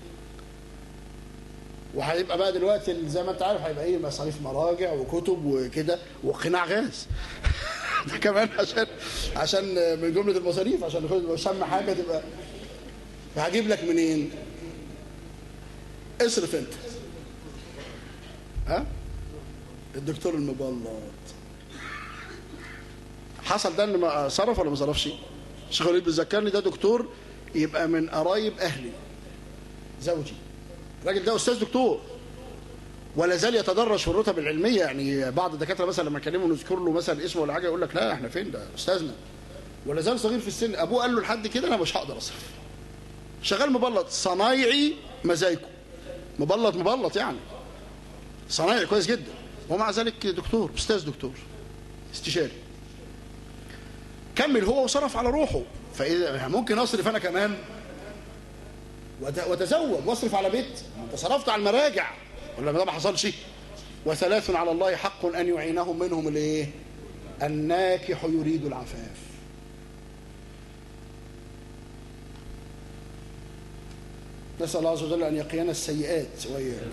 وهيبقى بقى دلوقتي زي ما أنت عارف هيبقى إيه؟ مصاريف مراجع وكتب وكده وقناع غاز ده كمان عشان من جملة المصاريف، عشان شم حاجة تبقى. هجيب لك منين؟ اصرف انت. ها؟ الدكتور المبلط. حصل ده ان ما صرف ولا ما صرفش؟ الشيخ وليد بيذكرني ده دكتور يبقى من قرايب اهلي، زوجي. الراجل ده استاذ دكتور ولا زال يتدرج في الرتب العلميه. يعني بعض الدكاتره مثلا لما نكلمه نذكر له مثلا اسمه ولا حاجه يقول لك لا احنا فين، ده استاذنا. ولا زال صغير في السن. ابوه قال له لحد كده انا مش هقدر اصرف. شغال مبلط صنايعي مزايكو، مبلط يعني صنايعي كويس جدا، ومع ذلك دكتور، استاذ دكتور استشاري. كمل هو وصرف على روحه. فاذا ممكن اصرف انا كمان وتزوج واصرف على بيت، انت صرفت على المراجع ولا ده ما حصلش؟ وثلاث على الله حق ان يعينهم منهم الايه؟ الناكح يريد العفاف. نسال الله عز وجل ان يقينا السيئات واياكم.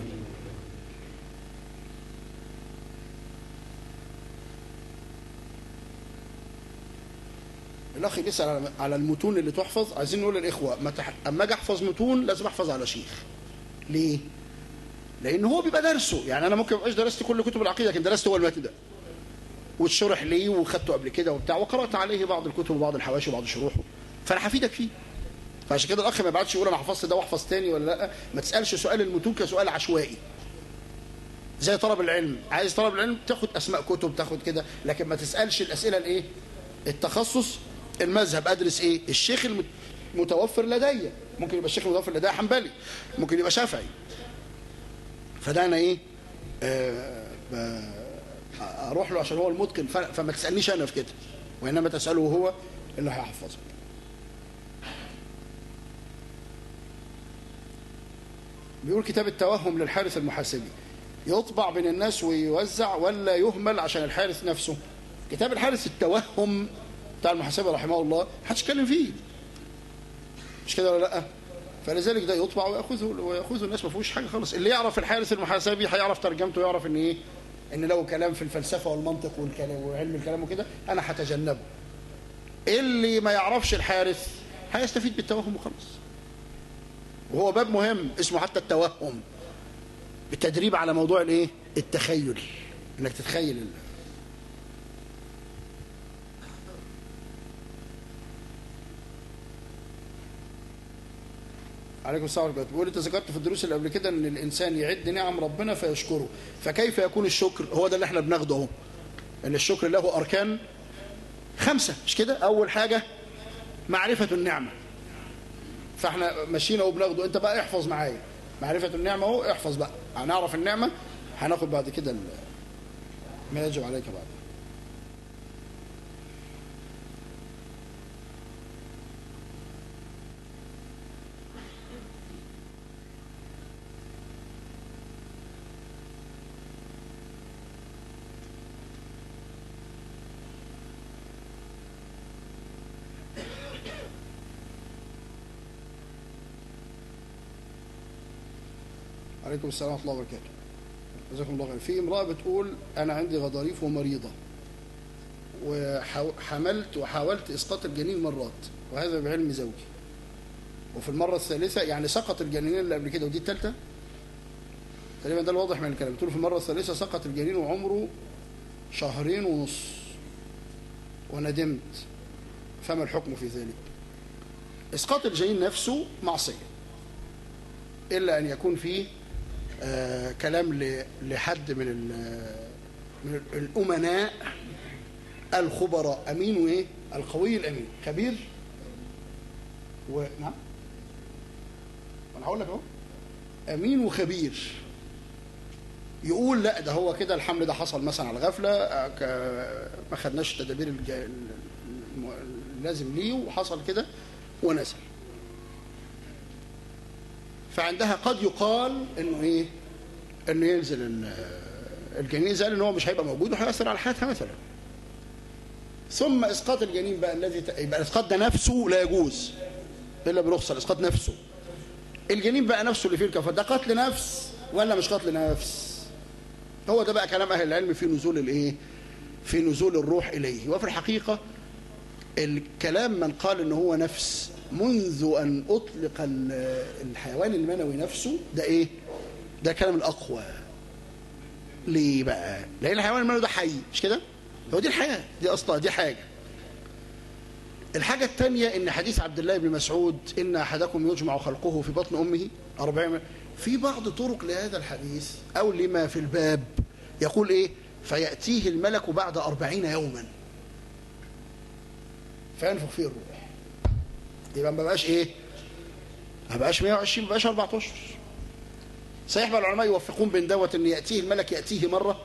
الاخ بيسال على المتون اللي تحفظ. عايزين نقول للاخوه اما اجي احفظ متون لازم احفظ على شيخ. ليه؟ لان هو بيبقى درسه. يعني انا ممكن مابقاش درست كل كتب العقيده، لكن درست هو المتن ده واتشرح ليه وخدته قبل كده وبتاع، وقرات عليه بعض الكتب وبعض الحواشي وبعض شروحه، فانا هفيدك فيه. فعشان كده الاخ ما يبعتش يقول انا حفظت ده واحفظ تاني ولا لا. ما تسالش سؤال المتون كسؤال عشوائي زي طلب العلم. عايز طلب العلم تاخد اسماء كتب، تاخد كده، لكن ما تسالش الاسئله الايه؟ التخصص، المذهب ادرس ايه؟ الشيخ المتوفر لدي ممكن يبقى الشيخ المتوفر لدي حنبلي، ممكن يبقى شافعي. فده انا ايه؟ اروح له عشان هو المتقن. فما تسالنيش انا في كده، وانما تساله هو اللي هيحفظك. بيقول كتاب التوهم للحارث المحاسبي يطبع بين الناس ويوزع ولا يهمل عشان الحارث نفسه؟ كتاب الحارث التوهم بتاع المحاسبي رحمه الله محدش يتكلم فيه، مش كده ولا لا؟ فلذلك ده يطبع ويأخذه الناس، ما فيهوش حاجه خالص. اللي يعرف الحارث المحاسبي هيعرف ترجمته، يعرف ان ايه؟ ان له كلام في الفلسفه والمنطق والكلام وعلم الكلام وكده، انا هتجنبه. اللي ما يعرفش الحارث هيستفيد بالتوهم وخلاص. وهو باب مهم اسمه حتى التوهم، بالتدريب على موضوع الايه؟ التخيل، انك تتخيل عليكم السلام عليكم. بيقول انت ذكرت في الدروس اللي قبل كده ان الانسان يعد نعم ربنا فيشكره، فكيف يكون الشكر؟ هو ده اللي احنا بناخده اهو، ان الشكر له اركان 5 مش كده؟ اول حاجه معرفه النعمه، فاحنا ماشيين اهو بناخده. انت بقى احفظ معايا معرفه النعمه اهو، احفظ بقى. هنعرف النعمه، هناخد بعد كده ما يجب عليك بعد. عليكم السلام ورحمة الله وبركاته. جزاكم الله خير. في امرأة بتقول أنا عندي غضاريف ومريضة وحملت وحاولت إسقاط الجنين مرات، وهذا بعلم زوجي، وفي المرة الثالثة يعني سقط الجنين اللي قبل كده ودي الثالثة تقريبا، ده الواضح من الكلام. بتقول في المرة الثالثة سقط الجنين وعمره 2.5 شهر وندمت، فما الحكم في ذلك؟ إسقاط الجنين نفسه معصية، إلا أن يكون فيه كلام لحد من الأمناء الخبراء. أمين وإيه؟ القوي الأمين، خبير نعم أنا هقول لك أهو، أمين وخبير، يقول لا ده هو كده الحمل ده حصل مثلا على غفلة، ما خدناش التدابير اللازم ليه وحصل كده ونزل. فعندها قد يقال انه ايه؟ انه ينزل الجنين، زال ان هو مش هيبقى موجود وهيأثر على حياتها مثلا. ثم اسقاط الجنين بقى الذي يبقى الاسقاط ده نفسه لا يجوز الا برخصه، الاسقاط نفسه. الجنين بقى نفسه اللي فيه الكفر ده قتل نفس ولا مش قتل نفس؟ هو ده بقى كلام اهل العلم في نزول الايه؟ في نزول الروح اليه. وفي الحقيقه الكلام من قال ان هو نفس منذ أن أطلق الحيوان المنوي نفسه، ده إيه؟ ده كلام الأقوى. ليه بقى؟ لان الحيوان المنوي ده حي، مش كده؟ هو دي الحياه، دي اصلا دي حاجه. الحاجه الثانيه ان حديث عبد الله بن مسعود ان احدكم يجمع خلقه في بطن امه 40، في بعض طرق لهذا الحديث او لما في الباب يقول ايه؟ فياتيه الملك بعد 40 يوما فينفخ فيه الروح. يبقى ما بقاش ايه؟ ما بقاش 120، ما بقاش 4 اشهر. صحيح بقى العلماء يوفقون بين دوت ان ياتيه الملك، ياتيه مره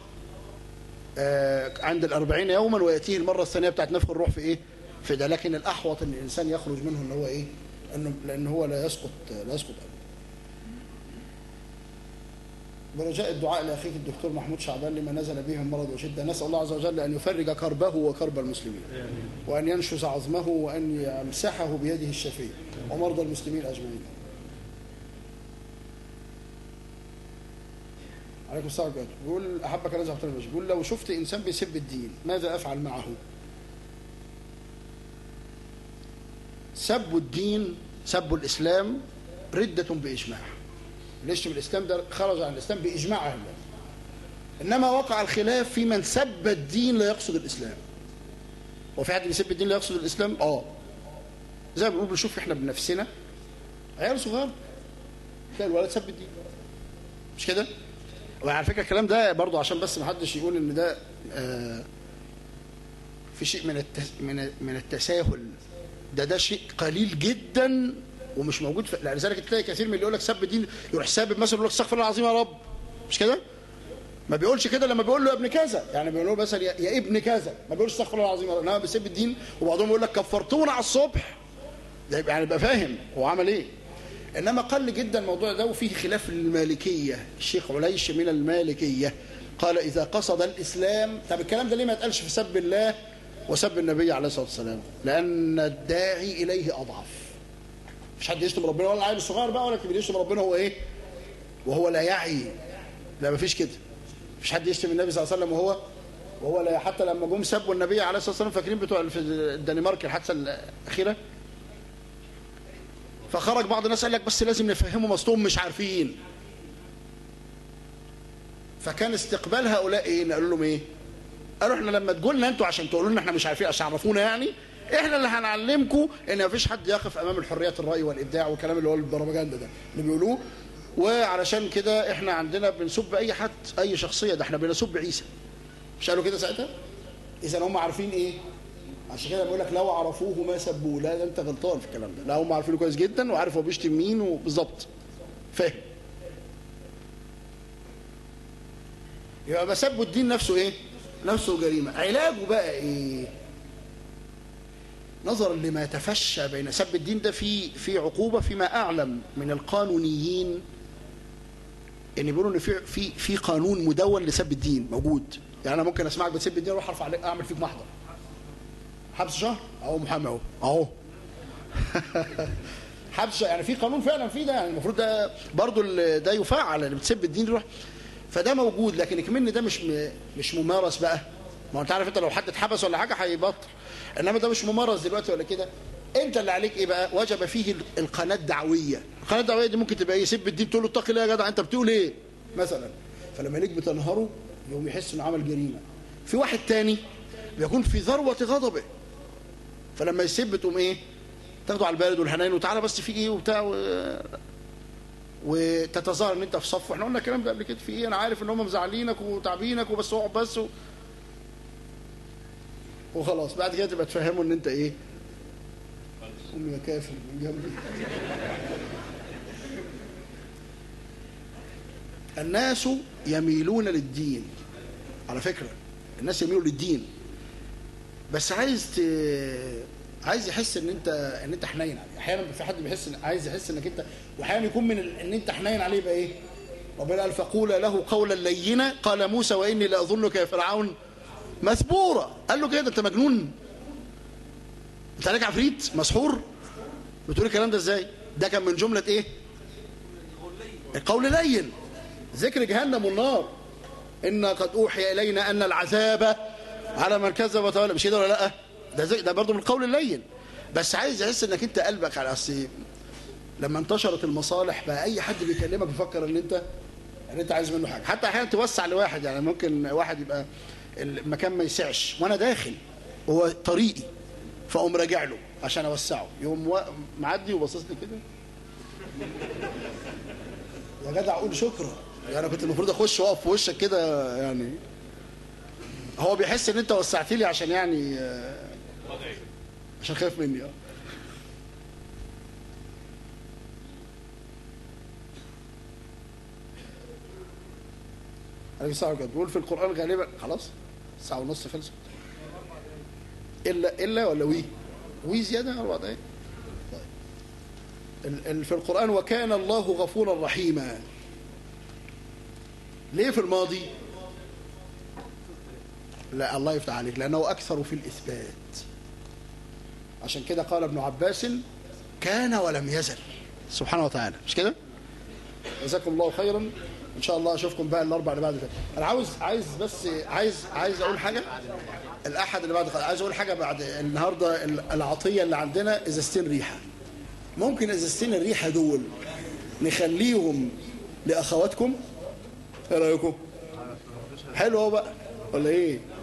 عند 40 يوما، وياتيه المره الثانيه بتاعت نفخ الروح في ايه؟ في ده. لكن الاحوط ان الانسان يخرج منه ان هو ايه؟ انه لان هو لا يسقط ابدا. برجاء الدعاء لاخيك الدكتور محمود شعبان لما نزل به من مرض وشده، نسال الله عز وجل ان يفرج كربه وكرب المسلمين، وان ينشز عظمه، وان يمسحه بيده الشفيه، ومرضى المسلمين اجمعين. عليكم السلام عليكم. بيقول احبك الله عز وجل، بيقول لو شفت انسان بيسب الدين ماذا افعل معه؟ سب الدين، سب الاسلام رده باجماع. ليش بالاسلام ده خرج عن الاسلام باجماع اهل العلم. انما وقع الخلاف في من سب الدين لا يقصد الاسلام. هو في حد بيسب الدين لا يقصد الاسلام؟ زي ما بنقول بنشوف احنا بنفسنا عيال صغار تلاقي الولد سب الدين، مش كده؟ وعلى فكره الكلام ده برضه عشان بس ما حدش يقول ان ده في شيء من التساهل. ده شيء قليل جدا ومش موجود لذلك تلاقي كثير من اللي يقول لك سب الدين يروح سابب مثلا يقول لك استغفر الله العظيم يا رب، مش كده؟ ما بيقولش كده لما بيقول له يا ابن كذا، يعني بيقول له مثلا يا ابن كذا، ما بيقولش استغفر الله العظيم يا رب، انما بيسب الدين. وبعضهم يقول لك كفرتونا على الصبح، يعني يبقى فاهم هو عمل ايه. انما قل جدا الموضوع ده، وفيه خلاف المالكيه. الشيخ عليش من المالكيه قال اذا قصد الاسلام. طب الكلام ده ليه ما يتقالش في سب الله وسب النبي عليه الصلاه والسلام؟ لان الداعي اليه اضعف. مش حد يشتم ربنا، ولا العيل الصغير بقى ولا الكبير يشتم ربنا هو ايه؟ وهو لا يعي. لا مفيش كده. مفيش حد يشتم النبي صلى الله عليه وسلم وهو لا. حتى لما جم سبوا النبي عليه الصلاه والسلام، فاكرين بتوع في الدنمارك الحادثه الاخيره؟ فخرج بعض الناس قال لك بس لازم نفهمهم اصلهم مش عارفين. فكان استقبال هؤلاء ايه؟ قالوا لهم ايه؟ قالوا احنا لما تقولنا انتوا عشان تقولوا لنا احنا مش عارفين عشان عرفونا، يعني احنا اللي هنعلمكم ان مفيش حد يقف امام الحريات الراي والابداع والكلام اللي هو البروباجندا ده اللي بيقولوه. وعلشان كده احنا عندنا بنسب اي حد اي شخصيه، ده احنا بنسب عيسى. مش قالوا كده ساعتها؟ اذا هم عارفين ايه؟ عشان كده بيقول لك لو عرفوه ما سبوه. لا ده انت غلطان في الكلام ده. لا هم عارفينه كويس جدا وعارف هو بيشتم مين وبالظبط فاهم. يبقى بسبوا الدين نفسه ايه؟ نفسه جريمه. علاجه بقى ايه؟ نظرا لما تفشى بين سب الدين ده في عقوبه فيما اعلم من القانونيين، ان بيقولوا ان في قانون مدون لسب الدين موجود. يعني انا ممكن اسمعك بتسب الدين اروح ارفع عليك اعمل فيك محضر حبس شهر اهو. محامي اهو حبس، يعني في قانون فعلا في ده، يعني المفروض ده برضو ده يفعل اللي بتسب الدين يروح. فده موجود، لكن كمان ده مش ممارس بقى. ما انت عارف انت لو حد اتحبس ولا حاجه هيبطل، انما ده مش ممارس دلوقتي ولا كده. انت اللي عليك ايه بقى؟ وجب فيه القناه الدعويه. القناه الدعويه دي ممكن تبقى يسب الدين تقول له اتق الله يا جدع انت بتقول ايه مثلا، فلما ليك بتنهره يقوم يحس انه عمل جريمه. في واحد تاني بيكون في ذروه غضبه، فلما يسب تقوم ايه؟ تاخده على البارد والحنين وتعالى بس في ايه وبتاع وتتظاهر ان انت في صف. واحنا قلنا الكلام ده قبل كده. في ايه؟ انا عارف ان هم مزعلينك وتعبينك وبس اقعد بس وخلاص. بعد كده تبقى تفهموا ان انت ايه؟ امي يا كافر من جنبي. الناس يميلون للدين على فكره. الناس يميلوا للدين، بس عايز يحس ان انت حنين عليه. احيانا في حد بيحس عايز يحس انك انت، واحيانا يكون من ان انت حنين عليه يبقى ايه؟ ربنا قال فقول له قولا لينا قال موسى واني لاظنك يا فرعون مثبورا. قال له كده انت مجنون؟ انت عليك عفريت مسحور بتقول الكلام ده ازاي؟ ده كان من جمله ايه؟ القول لين، ذكر جهنم والنار. ان قد اوحي الينا ان العذاب على من كذب وتولى. مش كده ولا لا؟ ده برضه من القول اللين. بس عايز يحس انك انت قلبك على اصل لما انتشرت المصالح بقى اي حد بيكلمك بيفكر ان انت يعني انت عايز منه حاجه، حتى احيانا توسع لواحد، يعني ممكن واحد يبقى المكان ما يسعش وانا داخل هو طريقي، فاقوم راجع له عشان اوسعه، يقوم معدي وباصص لي كده، يا جدع قول شكرا، يعني انا كنت المفروض اخش واقف في وشك كده، يعني هو بيحس ان انت وسعت لي عشان يعني عشان خايف مني. عليه الصلاة والسلام بيقول في القرآن غالبا، خلاص ساعة ونص خلصت، إلا ولا وي زيادة 4 دقايق. طيب في القرآن وكان الله غفورا رحيما، ليه في الماضي؟ لا الله يفتح عليك، لأنه أكثر في الإثبات، عشان كده قال ابن عباس كان ولم يزل سبحانه وتعالى، مش كده؟ جزاكم الله خيرا، ان شاء الله اشوفكم بقى الاربع اللي بعد كده. انا عايز اقول حاجه، الاحد اللي بعد عايز اقول حاجه بعد النهارده. العطيه اللي عندنا ازازتين ريحه، ممكن ازازتين الريحه دول نخليهم لاخواتكم، ايه رايكم؟ حلو بقى ولا ايه؟